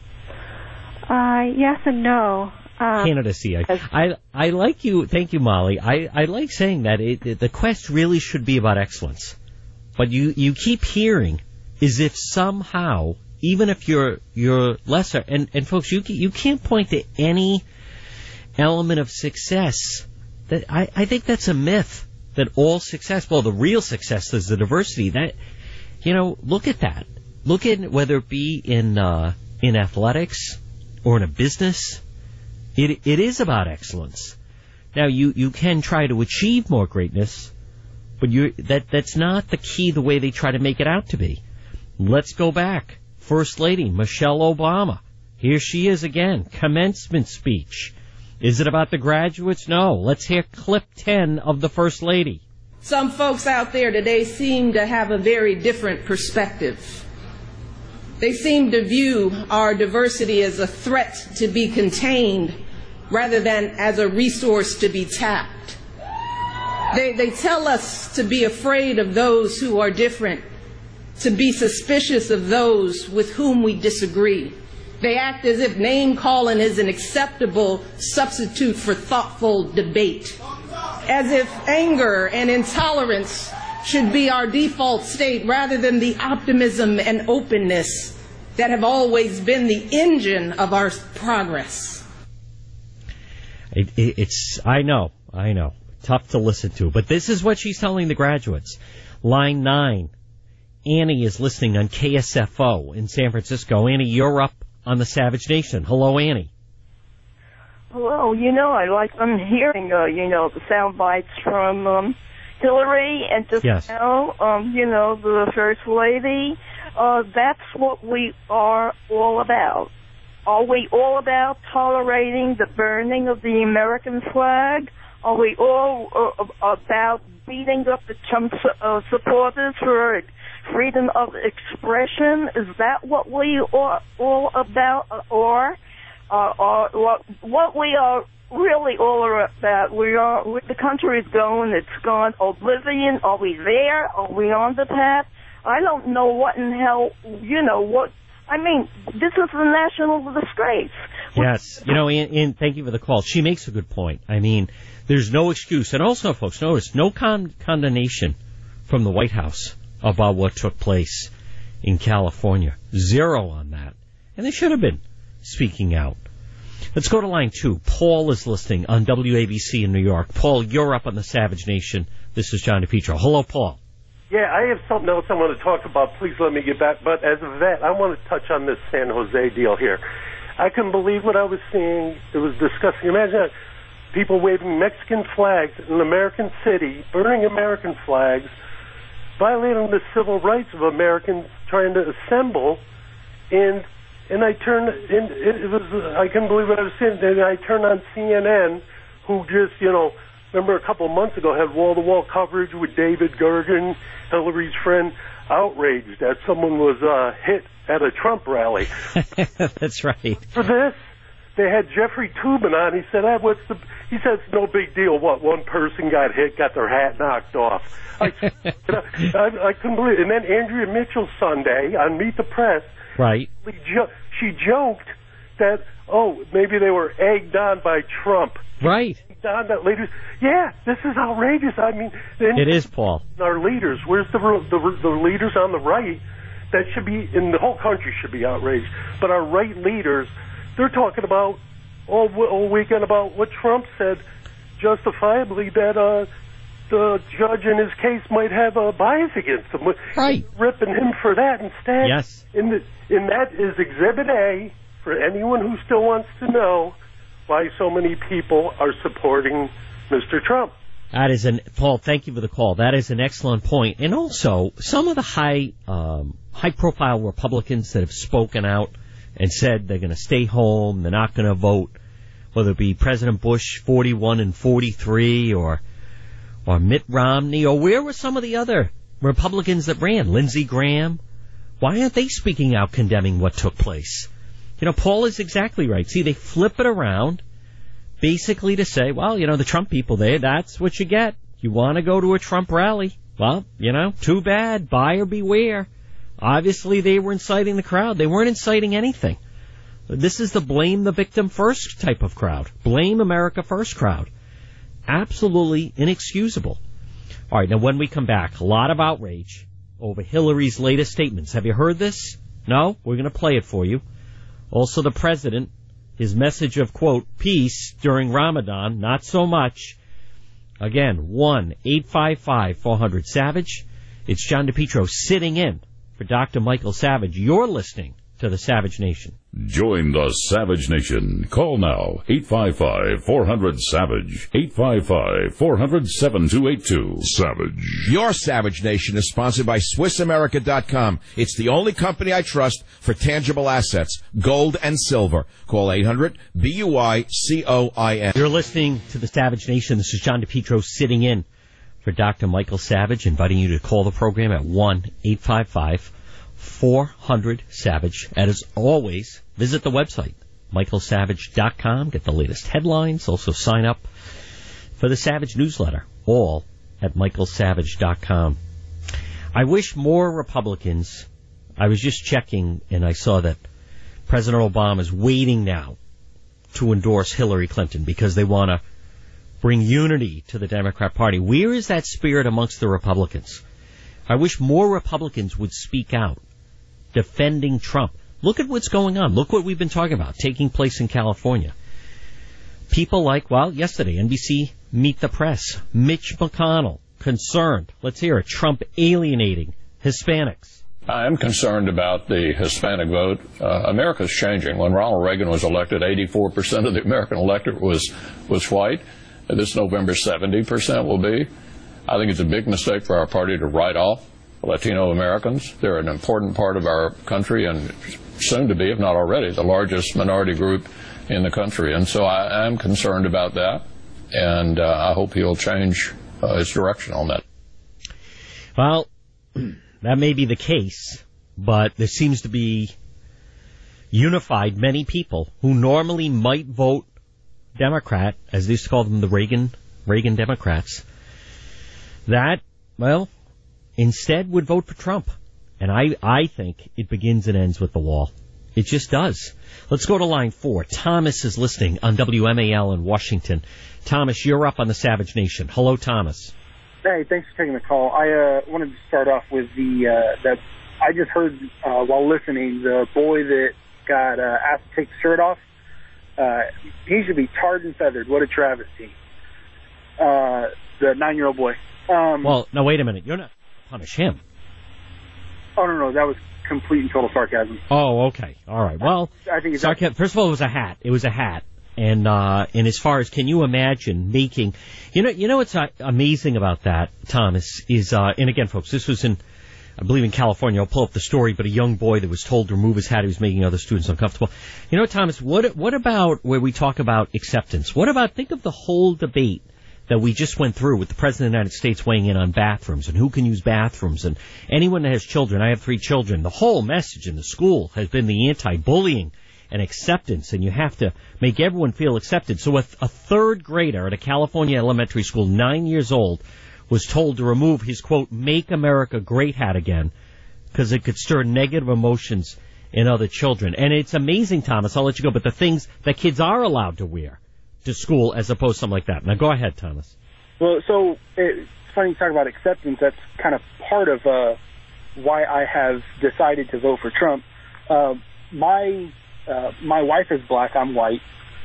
uh, yes and no. Um, Candidacy. I, I I like you. Thank you, Molly. I, I like saying that it, it, the quest really should be about excellence. But you, you keep hearing as if somehow, even if you're you're lesser, and, and folks, you you can't point to any element of success. That I, I think that's a myth. That all success, well, the real success is the diversity. That, you know, look at that. Look at whether it be in uh, in athletics or in a business. It it is about excellence. Now you, you can try to achieve more greatness, but you that that's not the key. The way they try to make it out to be. Let's go back. First Lady Michelle Obama. Here she is again. Commencement speech. Is it about the graduates? No. Let's hear clip ten of the First Lady. Some folks out there today seem to have a very different perspective. They seem to view our diversity as a threat to be contained rather than as a resource to be tapped. They, they tell us to be afraid of those who are different, to be suspicious of those with whom we disagree. They act as if name-calling is an acceptable substitute for thoughtful debate, as if anger and intolerance should be our default state rather than the optimism and openness that have always been the engine of our progress. It, it, it's I know, I know, tough to listen to, but this is what she's telling the graduates. Line nine, Annie is listening on K S F O in San Francisco. Annie, you're up on the Savage Nation. Hello, Annie. Hello. You know, I like I'm hearing, uh, you know, the sound bites from um, Hillary and just Yes. now, um, you know, the First Lady. Uh, that's what we are all about. Are we all about tolerating the burning of the American flag? Are we all uh, about beating up the Trump uh, supporters for freedom of expression? Is that what we are all about? Or, uh, or what, what we are really all about? We are where the country is going. It's gone oblivion. Are we there? Are we on the path? I don't know what in hell. You know what? I mean, this is a national disgrace. Yes. You know, Ann, Ann, thank you for the call. She makes a good point. I mean, there's no excuse. And also, folks, notice, no con- condemnation from the White House about what took place in California. Zero on that. And they should have been speaking out. Let's go to line two. Paul is listening on W A B C in New York. Paul, you're up on the Savage Nation. This is John DePietro. Hello, Paul. Yeah, I have something else I want to talk about. Please let me get back. But as a vet, I want to touch on this San Jose deal here. I couldn't believe what I was seeing. It was disgusting. Imagine that. People waving Mexican flags in an American city, burning American flags, violating the civil rights of Americans trying to assemble. And and I turned, and it was, I couldn't believe what I was seeing. And I turned on C N N, who just, you know, remember a couple of months ago had wall-to-wall coverage with David Gergen, Hillary's friend, outraged that someone was uh, hit at a Trump rally. That's right. For this, they had Jeffrey Toobin on. He said, ah, "What's the?" He said, "It's no big deal. What? One person got hit, got their hat knocked off." I, you know, I, I couldn't believe it. And then Andrea Mitchell Sunday on Meet the Press, right? She joked that, oh, maybe they were egged on by Trump. Right. On that leaders. Yeah, this is outrageous. I mean, it is, Paul. Our leaders. Where's the, the the leaders on the right? That should be, in the whole country should be outraged. But our right leaders, they're talking about all, all weekend about what Trump said, justifiably, that uh, the judge in his case might have a bias against him. Right. Ripping him for that instead. Yes. In, the, in that is Exhibit A, for anyone who still wants to know why so many people are supporting Mister Trump. That is an Paul. Thank you for the call. That is an excellent point. And also, some of the high, um, high-profile Republicans that have spoken out and said they're going to stay home, they're not going to vote, whether it be President Bush, forty-one and forty-three, or or Mitt Romney, or where were some of the other Republicans that ran? Lindsey Graham. Why aren't they speaking out condemning what took place? You know, Paul is exactly right. See, they flip it around, basically to say, well, you know, the Trump people there, that's what you get. You want to go to a Trump rally? Well, you know, too bad. Buyer beware. Obviously, they were inciting the crowd. They weren't inciting anything. This is the blame the victim first type of crowd. Blame America first crowd. Absolutely inexcusable. All right, now when we come back, a lot of outrage over Hillary's latest statements. Have you heard this? No? We're going to play it for you. Also, the president, his message of, quote, peace during Ramadan, not so much. Again, one eight five five four hundred Savage. It's John DePietro sitting in for Doctor Michael Savage. You're listening to the Savage Nation. Join the Savage Nation. Call now, eight five five four hundred SAVAGE, eight five five four hundred seven two eight two. Savage. Your Savage Nation is sponsored by Swiss America dot com. It's the only company I trust for tangible assets, gold and silver. Call eight hundred B U I C O I N. You're listening to the Savage Nation. This is John DePietro sitting in for Doctor Michael Savage, inviting you to call the program at one eight five five four hundred SAVAGE. And as always, visit the website, michael savage dot com. Get the latest headlines. Also sign up for the Savage newsletter, all at michael savage dot com. I wish more Republicans, I was just checking and I saw that President Obama is waiting now to endorse Hillary Clinton because they want to bring unity to the Democrat Party. Where is that spirit amongst the Republicans? I wish more Republicans would speak out, defending Trump. Look at what's going on. Look what we've been talking about, taking place in California. People like, well, yesterday, N B C Meet the Press, Mitch McConnell, concerned. Let's hear it. Trump alienating Hispanics. I am concerned about the Hispanic vote. Uh, America's changing. When Ronald Reagan was elected, eighty-four percent of the American electorate was, was white. This November, seventy percent will be. I think it's a big mistake for our party to write off Latino Americans. They're an important part of our country and soon to be, if not already, the largest minority group in the country. And so I am concerned about that, and uh, I hope he'll change uh, his direction on that. Well, that may be the case, but there seems to be unified many people who normally might vote Democrat, as they used to call them, the Reagan Reagan Democrats, that, well, instead would vote for Trump. And I, I think it begins and ends with the wall. It just does. Let's go to line four. Thomas is listening on W M A L in Washington. Thomas, you're up on the Savage Nation. Hello, Thomas. Hey, thanks for taking the call. I uh, wanted to start off with the uh, that I just heard uh, while listening, the boy that got uh, asked to take the shirt off. Uh, he should be tarred and feathered. What a travesty. Uh, the nine-year-old boy. Um, well, now wait a minute. You're not punish him. Oh no, no, that was complete and total sarcasm. Oh, okay, all right. Well, I think it's sarcasm. First of all, it was a hat. It was a hat, and uh, and as far as can you imagine making, you know, you know what's uh, amazing about that, Thomas, is uh, and again, folks, this was in, I believe in California. I'll pull up the story, but a young boy that was told to remove his hat, he was making other students uncomfortable. You know, Thomas, what what about where we talk about acceptance? What about think of the whole debate that we just went through with the President of the United States weighing in on bathrooms and who can use bathrooms and anyone that has children. I have three children. The whole message in the school has been the anti-bullying and acceptance, and you have to make everyone feel accepted. So a, a third grader at a California elementary school, nine years old, was told to remove his, quote, Make America Great hat again because it could stir negative emotions in other children. And it's amazing, Thomas, I'll let you go, but the things that kids are allowed to wear to school as opposed to something like that. Now, go ahead, Thomas. Well, so it's funny you talk about acceptance. That's kind of part of uh, why I have decided to vote for Trump. Uh, my uh, my wife is black. I'm white.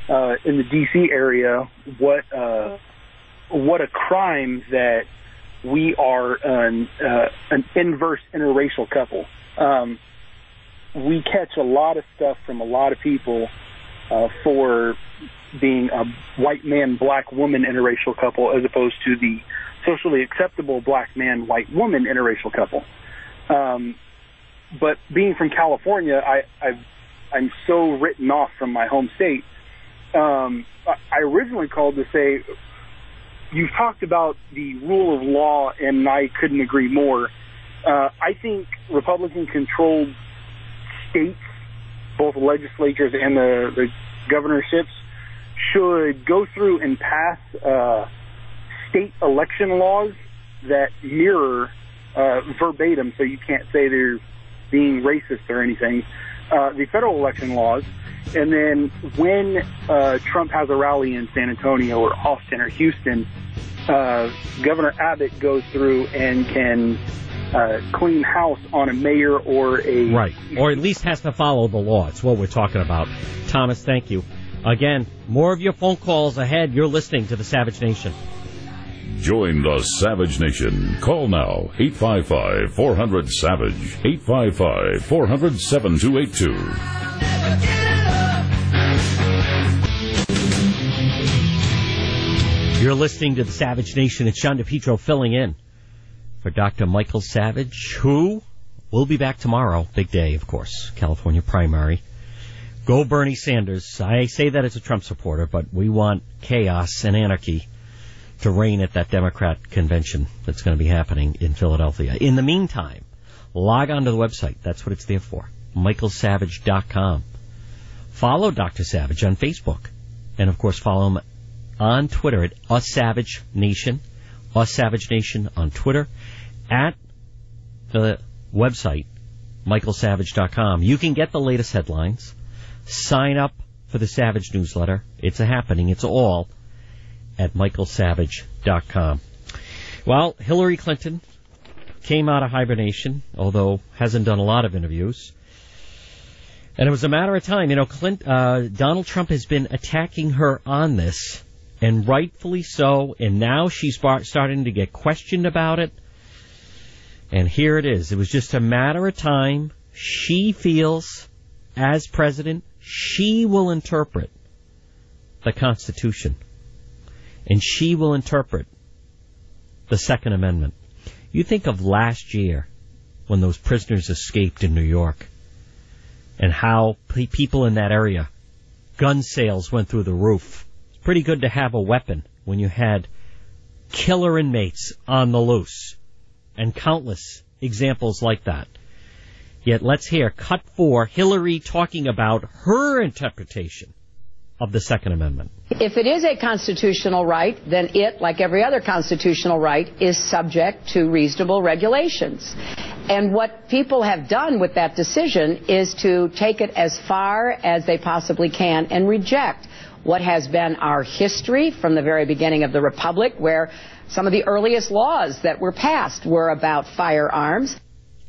uh, in the D C area what uh, what a crime that we are an, uh, an inverse interracial couple. Um, we catch a lot of stuff from a lot of people uh, for being a white man, black woman interracial couple as opposed to the socially acceptable black man, white woman interracial couple. Um, but being from California, I, I've, I'm so written off from my home state. Um, I originally called to say, you've talked about the rule of law, and I couldn't agree more. Uh, I think Republican-controlled states, both legislatures and the, the governorships, should go through and pass uh, state election laws that mirror uh, verbatim, so you can't say they're being racist or anything, uh, the federal election laws. And then when uh, Trump has a rally in San Antonio or Austin or Houston, uh, Governor Abbott goes through and can uh, clean house on a mayor or a... Right, or at least has to follow the law. It's what we're talking about. Thomas, thank you. Again, more of your phone calls ahead. You're listening to the Savage Nation. Join the Savage Nation. Call now, eight five five, four hundred, SAVAGE, eight five five, four hundred, seven two eight two. You're listening to the Savage Nation. It's John DePietro filling in for Doctor Michael Savage, who will be back tomorrow. Big day, of course. California primary. Go Bernie Sanders. I say that as a Trump supporter, but we want chaos and anarchy to reign at that Democrat convention that's going to be happening in Philadelphia. In the meantime, log on to the website. That's what it's there for. michael savage dot com. Follow Doctor Savage on Facebook. And, of course, follow him on Twitter at Us Savage Nation. Us Savage Nation on Twitter. At the website, michael savage dot com. You can get the latest headlines. Sign up for the Savage newsletter. It's a happening. It's all at michael savage dot com. Well, Hillary Clinton came out of hibernation, although hasn't done a lot of interviews. And it was a matter of time. You know, Clint, uh, Donald Trump has been attacking her on this, and rightfully so. And now she's starting to get questioned about it. And here it is. It was just a matter of time. She feels, as president, she will interpret the Constitution. And she will interpret the Second Amendment. You think of last year when those prisoners escaped in New York and how pe- people in that area, gun sales went through the roof. It's pretty good to have a weapon when you had killer inmates on the loose and countless examples like that. Yet let's hear cut four, Hillary talking about her interpretation of the Second Amendment. If it is a constitutional right, then it, like every other constitutional right, is subject to reasonable regulations. And what people have done with that decision is to take it as far as they possibly can and reject what has been our history from the very beginning of the Republic, where some of the earliest laws that were passed were about firearms.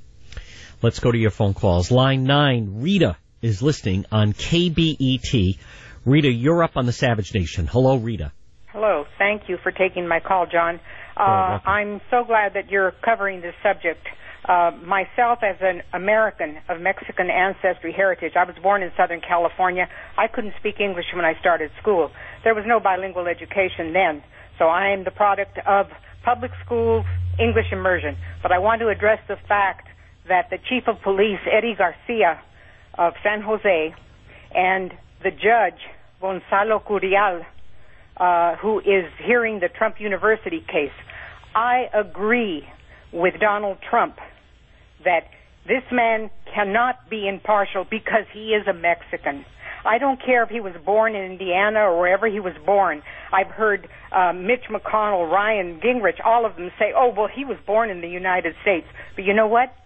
Let's go to your phone calls. Line nine, Rita is listening on K B E T. Rita, you're up on the Savage Nation. Hello, Rita. Hello. Thank you for taking my call, John. Uh, I'm so glad that you're covering this subject. Uh, myself, as an American of Mexican ancestry heritage, I was born in Southern California. I couldn't speak English when I started school. There was no bilingual education then, so I am the product of public schools, English immersion. But I want to address the fact that the chief of police, Eddie Garcia of San Jose, and the judge, Gonzalo Curial, uh, who is hearing the Trump University case, I agree with Donald Trump that this man cannot be impartial because he is a Mexican. I don't care if he was born in Indiana or wherever he was born. I've heard uh, Mitch McConnell, Ryan Gingrich, all of them say, oh, well, he was born in the United States. But you know what?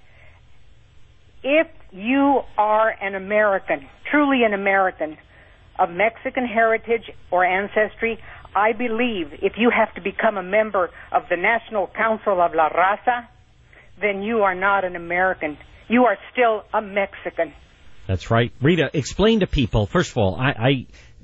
If you are an American, truly an American, of Mexican heritage or ancestry, I believe if you have to become a member of the National Council of La Raza, then you are not an American. You are still a Mexican. That's right. Rita, explain to people, first of all, I, I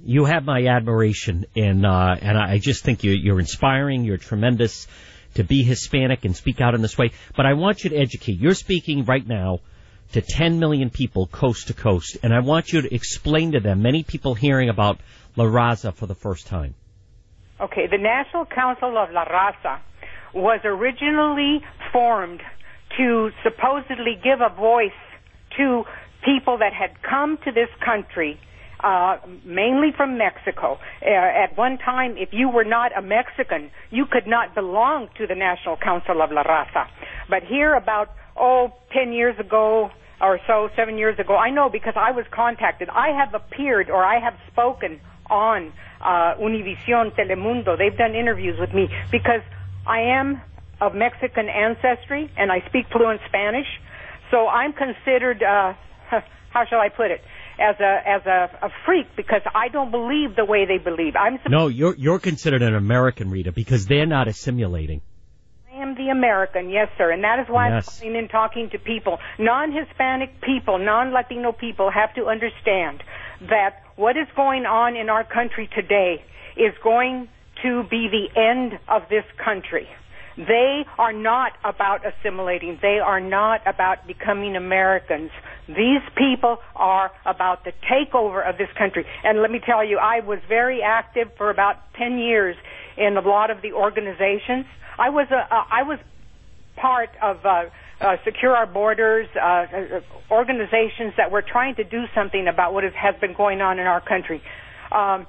you have my admiration, and uh, and I just think you're, you're inspiring. You're tremendous to be Hispanic and speak out in this way. But I want you to educate. You're speaking right now to ten million people coast to coast, and I want you to explain to them, many people hearing about La Raza for the first time. Okay, the National Council of La Raza was originally formed to supposedly give a voice to people that had come to this country, uh, mainly from Mexico. Uh, at one time, if you were not a Mexican, you could not belong to the National Council of La Raza. But here about, oh, ten years ago or so, seven years ago, I know because I was contacted. I have appeared or I have spoken on uh, Univision, Telemundo. They've done interviews with me because I am of Mexican ancestry and I speak fluent Spanish. So I'm considered, uh, how shall I put it, as a as a, a freak because I don't believe the way they believe. I'm no, you're you're considered an American, Rita, because they're not assimilating. I am the American, yes, sir, and that is why yes. I'm coming in talking to people. Non-Hispanic people, non-Latino people have to understand that what is going on in our country today is going to be the end of this country. They are not about assimilating. They are not about becoming Americans. These people are about the takeover of this country. And let me tell you, I was very active for about ten years in a lot of the organizations. I was a, uh, I was part of uh, uh, Secure Our Borders, uh, organizations that were trying to do something about what is, has been going on in our country. Um,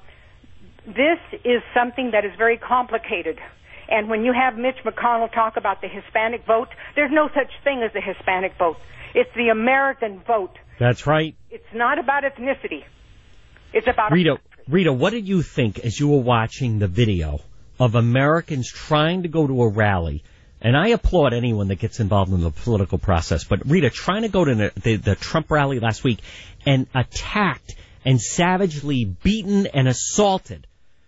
this is something that is very complicated. And when you have Mitch McConnell talk about the Hispanic vote, there's no such thing as the Hispanic vote. It's the American vote. That's right. It's not about ethnicity. It's about... Rita, Rita, what did you think as you were watching the video of Americans trying to go to a rally? And I applaud anyone that gets involved in the political process. But Rita, trying to go to the, the, the Trump rally last week and attacked and savagely beaten and assaulted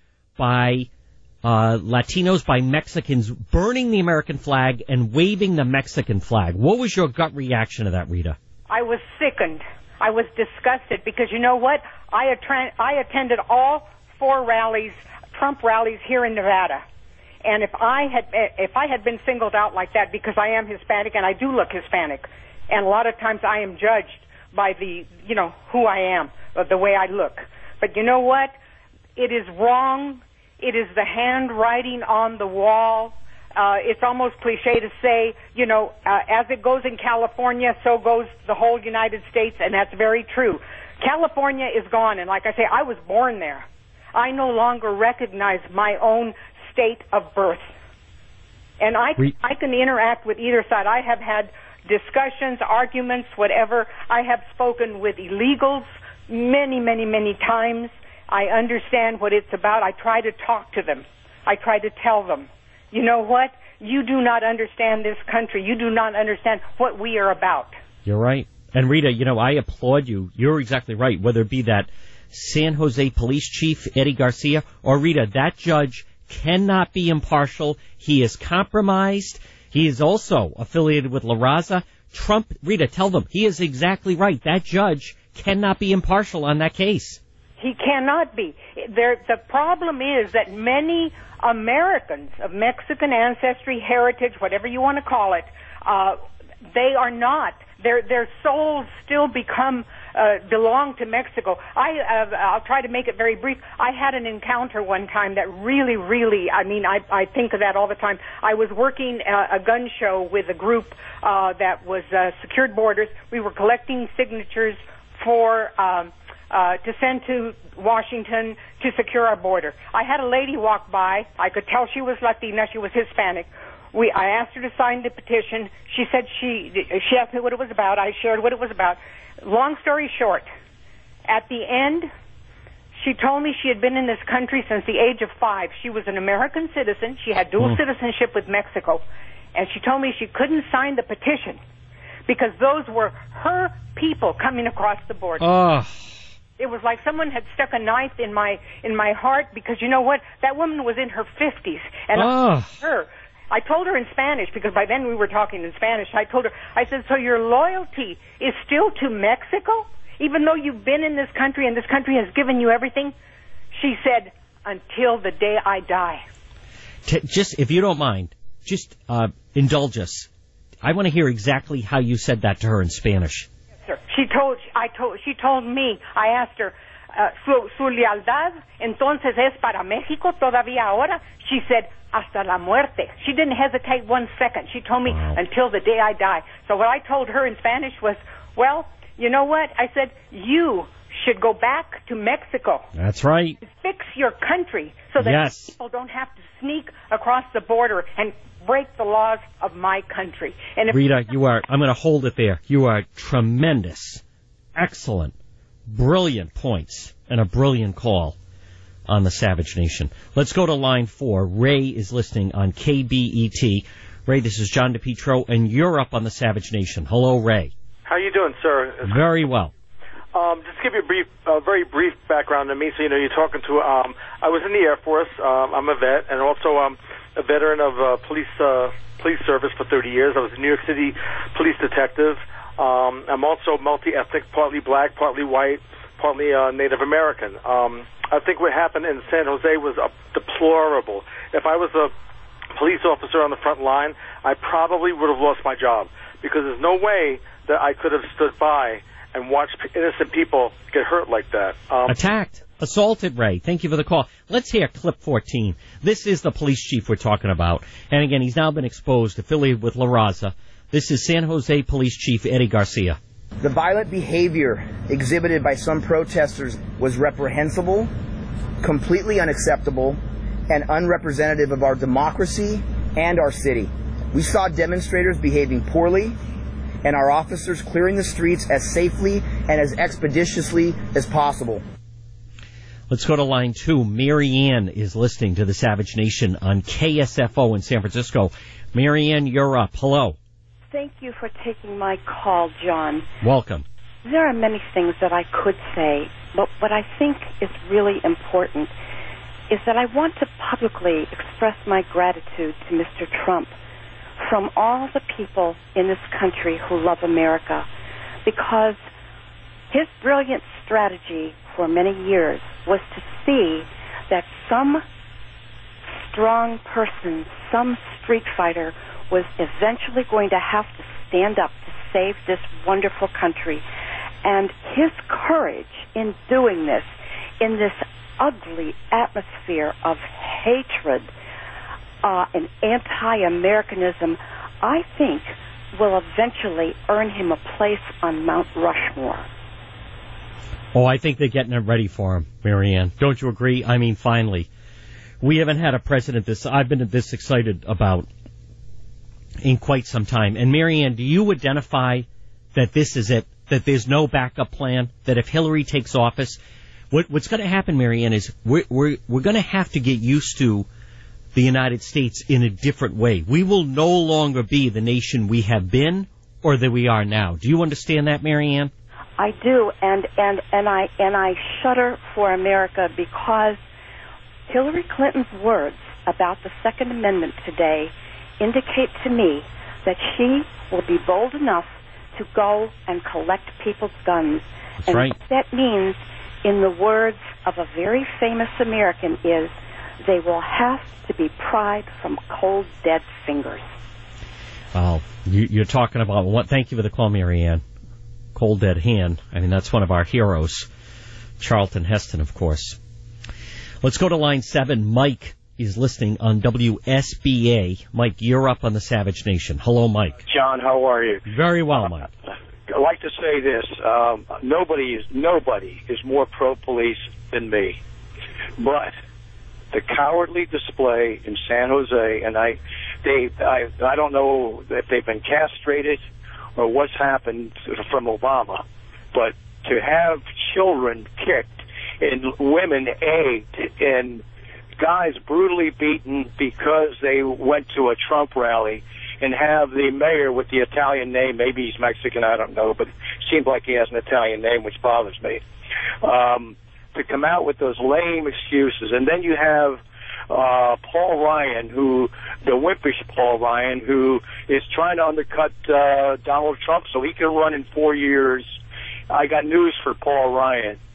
by... Uh, Latinos, by Mexicans, burning the American flag and waving the Mexican flag. What was your gut reaction to that, Rita? I was sickened. I was disgusted because you know what? I, attra- I attended all four rallies, Trump rallies here in Nevada. And if I had if I had been singled out like that because I am Hispanic and I do look Hispanic, and a lot of times I am judged by the, you know, who I am, or the way I look. But you know what? It is wrong. It is the handwriting on the wall. Uh, it's almost cliche to say, you know, uh, as it goes in California, so goes the whole United States, and that's very true. California is gone, and like I say, I was born there. I no longer recognize my own state of birth. And I, I can interact with either side. I have had discussions, arguments, whatever. I have spoken with illegals many, many, many times. I understand what it's about. I try to talk to them. I try to tell them, you know what? You do not understand this country. You do not understand what we are about. You're right. And Rita, you know, I applaud you. You're exactly right. Whether it be that San Jose police chief, Eddie Garcia, or Rita, that judge cannot be impartial. He is compromised. He is also affiliated with La Raza. Trump, Rita, tell them, he is exactly right. That judge cannot be impartial on that case. He cannot be. There, the problem is that many Americans of Mexican ancestry, heritage, whatever you want to call it, uh, they are not. Their their souls still become uh, belong to Mexico. I uh, I'll try to make it very brief. I had an encounter one time that really, really. I mean, I I think of that all the time. I was working a, a gun show with a group uh, that was uh, Secured Borders. We were collecting signatures for. Um, Uh, to send to Washington to secure our border. I had a lady walk by. I could tell she was Latina. She was Hispanic. We, I asked her to sign the petition. She said she, she asked me what it was about. I shared what it was about. Long story short, at the end, she told me she had been in this country since the age of five. She was an American citizen. She had dual mm. citizenship with Mexico. And she told me she couldn't sign the petition because those were her people coming across the border. Oh. It was like someone had stuck a knife in my in my heart because you know what? That woman was in her fifties. And oh. I her. I told her in Spanish because by then we were talking in Spanish. I told her, I said, so your loyalty is still to Mexico? Even though you've been in this country and this country has given you everything? She said, until the day I die. T- just, if you don't mind, just uh, indulge us. I want to hear exactly how you said that to her in Spanish. Yes, sir. She told, I told, she told me, I asked her, uh, su, su lealtad entonces es para México todavía ahora? She said, hasta la muerte. She didn't hesitate one second. She told me, wow. Until the day I die. So what I told her in Spanish was, well, you know what? I said, you should go back to Mexico. That's right. Fix your country so that yes. people don't have to sneak across the border and break the laws of my country. And if Rita, you are, I'm going to hold it there. You are tremendous, excellent, brilliant points, and a brilliant call on the Savage Nation. Let's go to line four. Ray is listening on K B E T. Ray, this is John DePietro, and you're up on the Savage Nation. Hello, Ray. How you doing, sir? Very well. Um, just to give you a brief, uh, very brief background on me, so you know you're talking to. Um, I was in the Air Force. Um, I'm a vet, and also um, a veteran of uh, police uh, police service for thirty years. I was a New York City police detective. Um, I'm also multi-ethnic, partly black, partly white, partly uh, Native American. Um, I think what happened in San Jose was uh, deplorable. If I was a police officer on the front line, I probably would have lost my job, because there's no way that I could have stood by and watched innocent people get hurt like that. Um, Attacked, assaulted, Ray. Thank you for the call. Let's hear clip fourteen. This is the police chief we're talking about. And again, he's now been exposed, affiliated with La Raza. This is San Jose Police Chief Eddie Garcia. The violent behavior exhibited by some protesters was reprehensible, completely unacceptable, and unrepresentative of our democracy and our city. We saw demonstrators behaving poorly, and our officers clearing the streets as safely and as expeditiously as possible. Let's go to line two. Mary Ann is listening to the Savage Nation on K S F O in San Francisco. Mary Ann, you're up. Hello. Thank you for taking my call, John. Welcome. There are many things that I could say, but what I think is really important is that I want to publicly express my gratitude to Mister Trump from all the people in this country who love America, because his brilliant strategy for many years was to see that some strong person, some street fighter, was eventually going to have to stand up to save this wonderful country. And his courage in doing this, in this ugly atmosphere of hatred uh, and anti-Americanism, I think will eventually earn him a place on Mount Rushmore. Oh, I think they're getting it ready for him, Mary Ann. Don't you agree? I mean, finally. We haven't had a president this I've been this excited about in quite some time. And Mary Ann, do you identify that this is it, that there's no backup plan, that if Hillary takes office, what, what's going to happen, Mary Ann, is we're, we're, we're going to have to get used to the United States in a different way. We will no longer be the nation we have been or that we are now. Do you understand that, Mary Ann? I do, and, and, and I and I shudder for America, because Hillary Clinton's words about the Second Amendment today indicate to me that she will be bold enough to go and collect people's guns. That's and right. What that means, in the words of a very famous American, is they will have to be pried from cold, dead fingers. Well, you, you're talking about what? Thank you for the call, Mary Ann. Cold, dead hand. I mean, that's one of our heroes. Charlton Heston, of course. Let's go to line seven. Mike is listening on W S B A. Mike, you're up on the Savage Nation. Hello, Mike. John, how are you? Very well, Mike. Uh, I'd like to say this. Um, nobody is nobody is more pro-police than me. But the cowardly display in San Jose, and I, they, I, I don't know if they've been castrated or what's happened from Obama, but to have children kicked and women egged and guys brutally beaten because they went to a Trump rally, and have the mayor with the Italian name, maybe he's Mexican, I don't know, but it seems like he has an Italian name, which bothers me, um, to come out with those lame excuses. And then you have uh, Paul Ryan, who, the wimpish Paul Ryan, who is trying to undercut uh, Donald Trump so he can run in four years. I got news for Paul Ryan.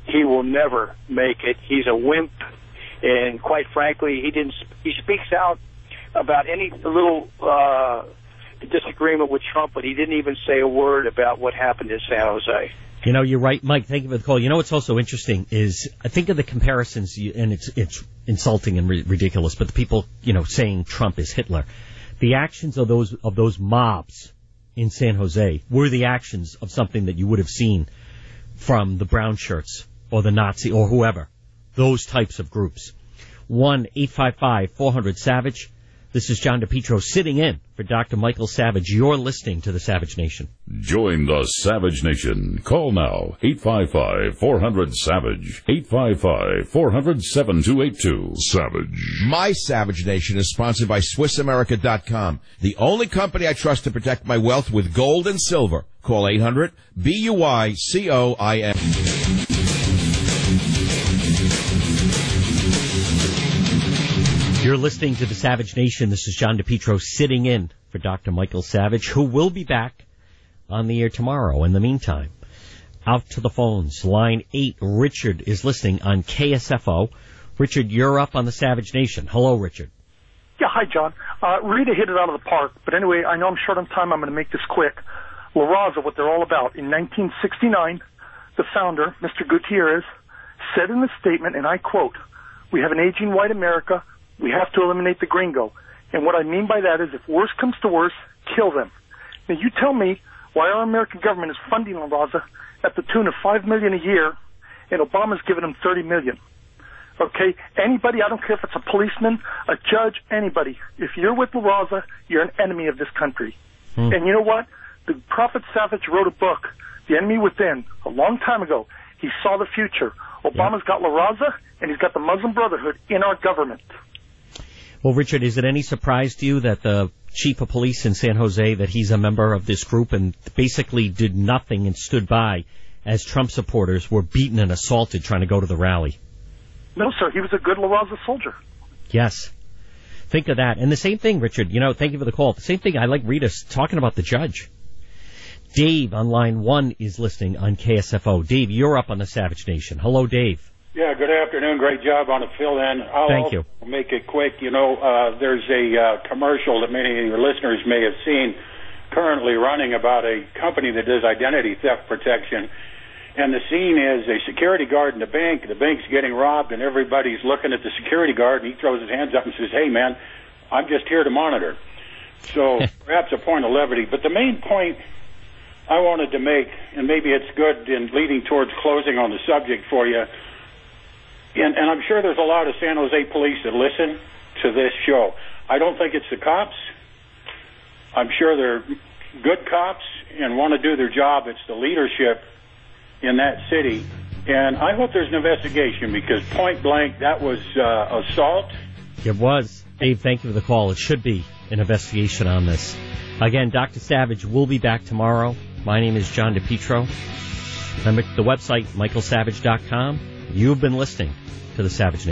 he will never make it. He's a wimp, and quite frankly, he didn't. He speaks out about any little uh, disagreement with Trump, but he didn't even say a word about what happened in San Jose. You know, you're right, Mike. Thank you for the call. You know what's also interesting is I think of the comparisons, and it's it's insulting and ri- ridiculous, but the people, you know, saying Trump is Hitler. The actions of those of those mobs in San Jose were the actions of something that you would have seen from the brown shirts or the Nazi or whoever, those types of groups. one eight five five four hundred SAVAGE. This is John DePietro sitting in for Doctor Michael Savage. You're listening to the Savage Nation. Join the Savage Nation. Call now, eight five five four hundred SAVAGE, eight five five four hundred seven two eight two. Savage. My Savage Nation is sponsored by Swiss America dot com, the only company I trust to protect my wealth with gold and silver. Call eight hundred B U I C O I N. You're listening to the Savage Nation. This is John DePietro sitting in for Doctor Michael Savage, who will be back on the air tomorrow. In the meantime, out to the phones. Line eight, Richard is listening on K S F O. Richard, you're up on the Savage Nation. Hello, Richard. Yeah, hi, John. Uh, Rita hit it out of the park, but anyway, I know I'm short on time. I'm going to make this quick. La Raza, what they're all about. In nineteen sixty-nine, the founder, Mister Gutierrez, said in the statement, and I quote, "We have an aging white America. We have to eliminate the gringo." And what I mean by that is if worse comes to worse, kill them. Now, you tell me why our American government is funding La Raza at the tune of five million dollars a year, and Obama's giving them thirty million dollars. Okay? Anybody, I don't care if it's a policeman, a judge, anybody. If you're with La Raza, you're an enemy of this country. Hmm. And you know what? The Prophet Savage wrote a book, The Enemy Within, a long time ago. He saw the future. Obama's got La Raza, and he's got the Muslim Brotherhood in our government. Well, Richard, is it any surprise to you that the chief of police in San Jose, that he's a member of this group and basically did nothing and stood by as Trump supporters were beaten and assaulted trying to go to the rally? No, sir. He was a good La Raza soldier. Yes. Think of that. And the same thing, Richard, you know, thank you for the call. The same thing, I like Rita talking about the judge. Dave on line one is listening on K S F O. Dave, you're up on the Savage Nation. Hello, Dave. Yeah, good afternoon. Great job on the fill-in. I'll Thank you. make it quick. You know, uh, there's a uh, commercial that many of your listeners may have seen currently running about a company that does identity theft protection. And the scene is a security guard in the bank. The bank's getting robbed, and everybody's looking at the security guard, and he throws his hands up and says, "Hey, man, I'm just here to monitor." So perhaps a point of levity. But the main point I wanted to make, and maybe it's good in leading towards closing on the subject for you, and, and I'm sure there's a lot of San Jose police that listen to this show. I don't think it's the cops. I'm sure they're good cops and want to do their job. It's the leadership in that city. And I hope there's an investigation because point blank, that was uh, assault. It was. Dave, thank you for the call. It should be an investigation on this. Again, Doctor Savage will be back tomorrow. My name is John DePietro. I'm at the website, michael savage dot com. You've been listening to The Savage Nation.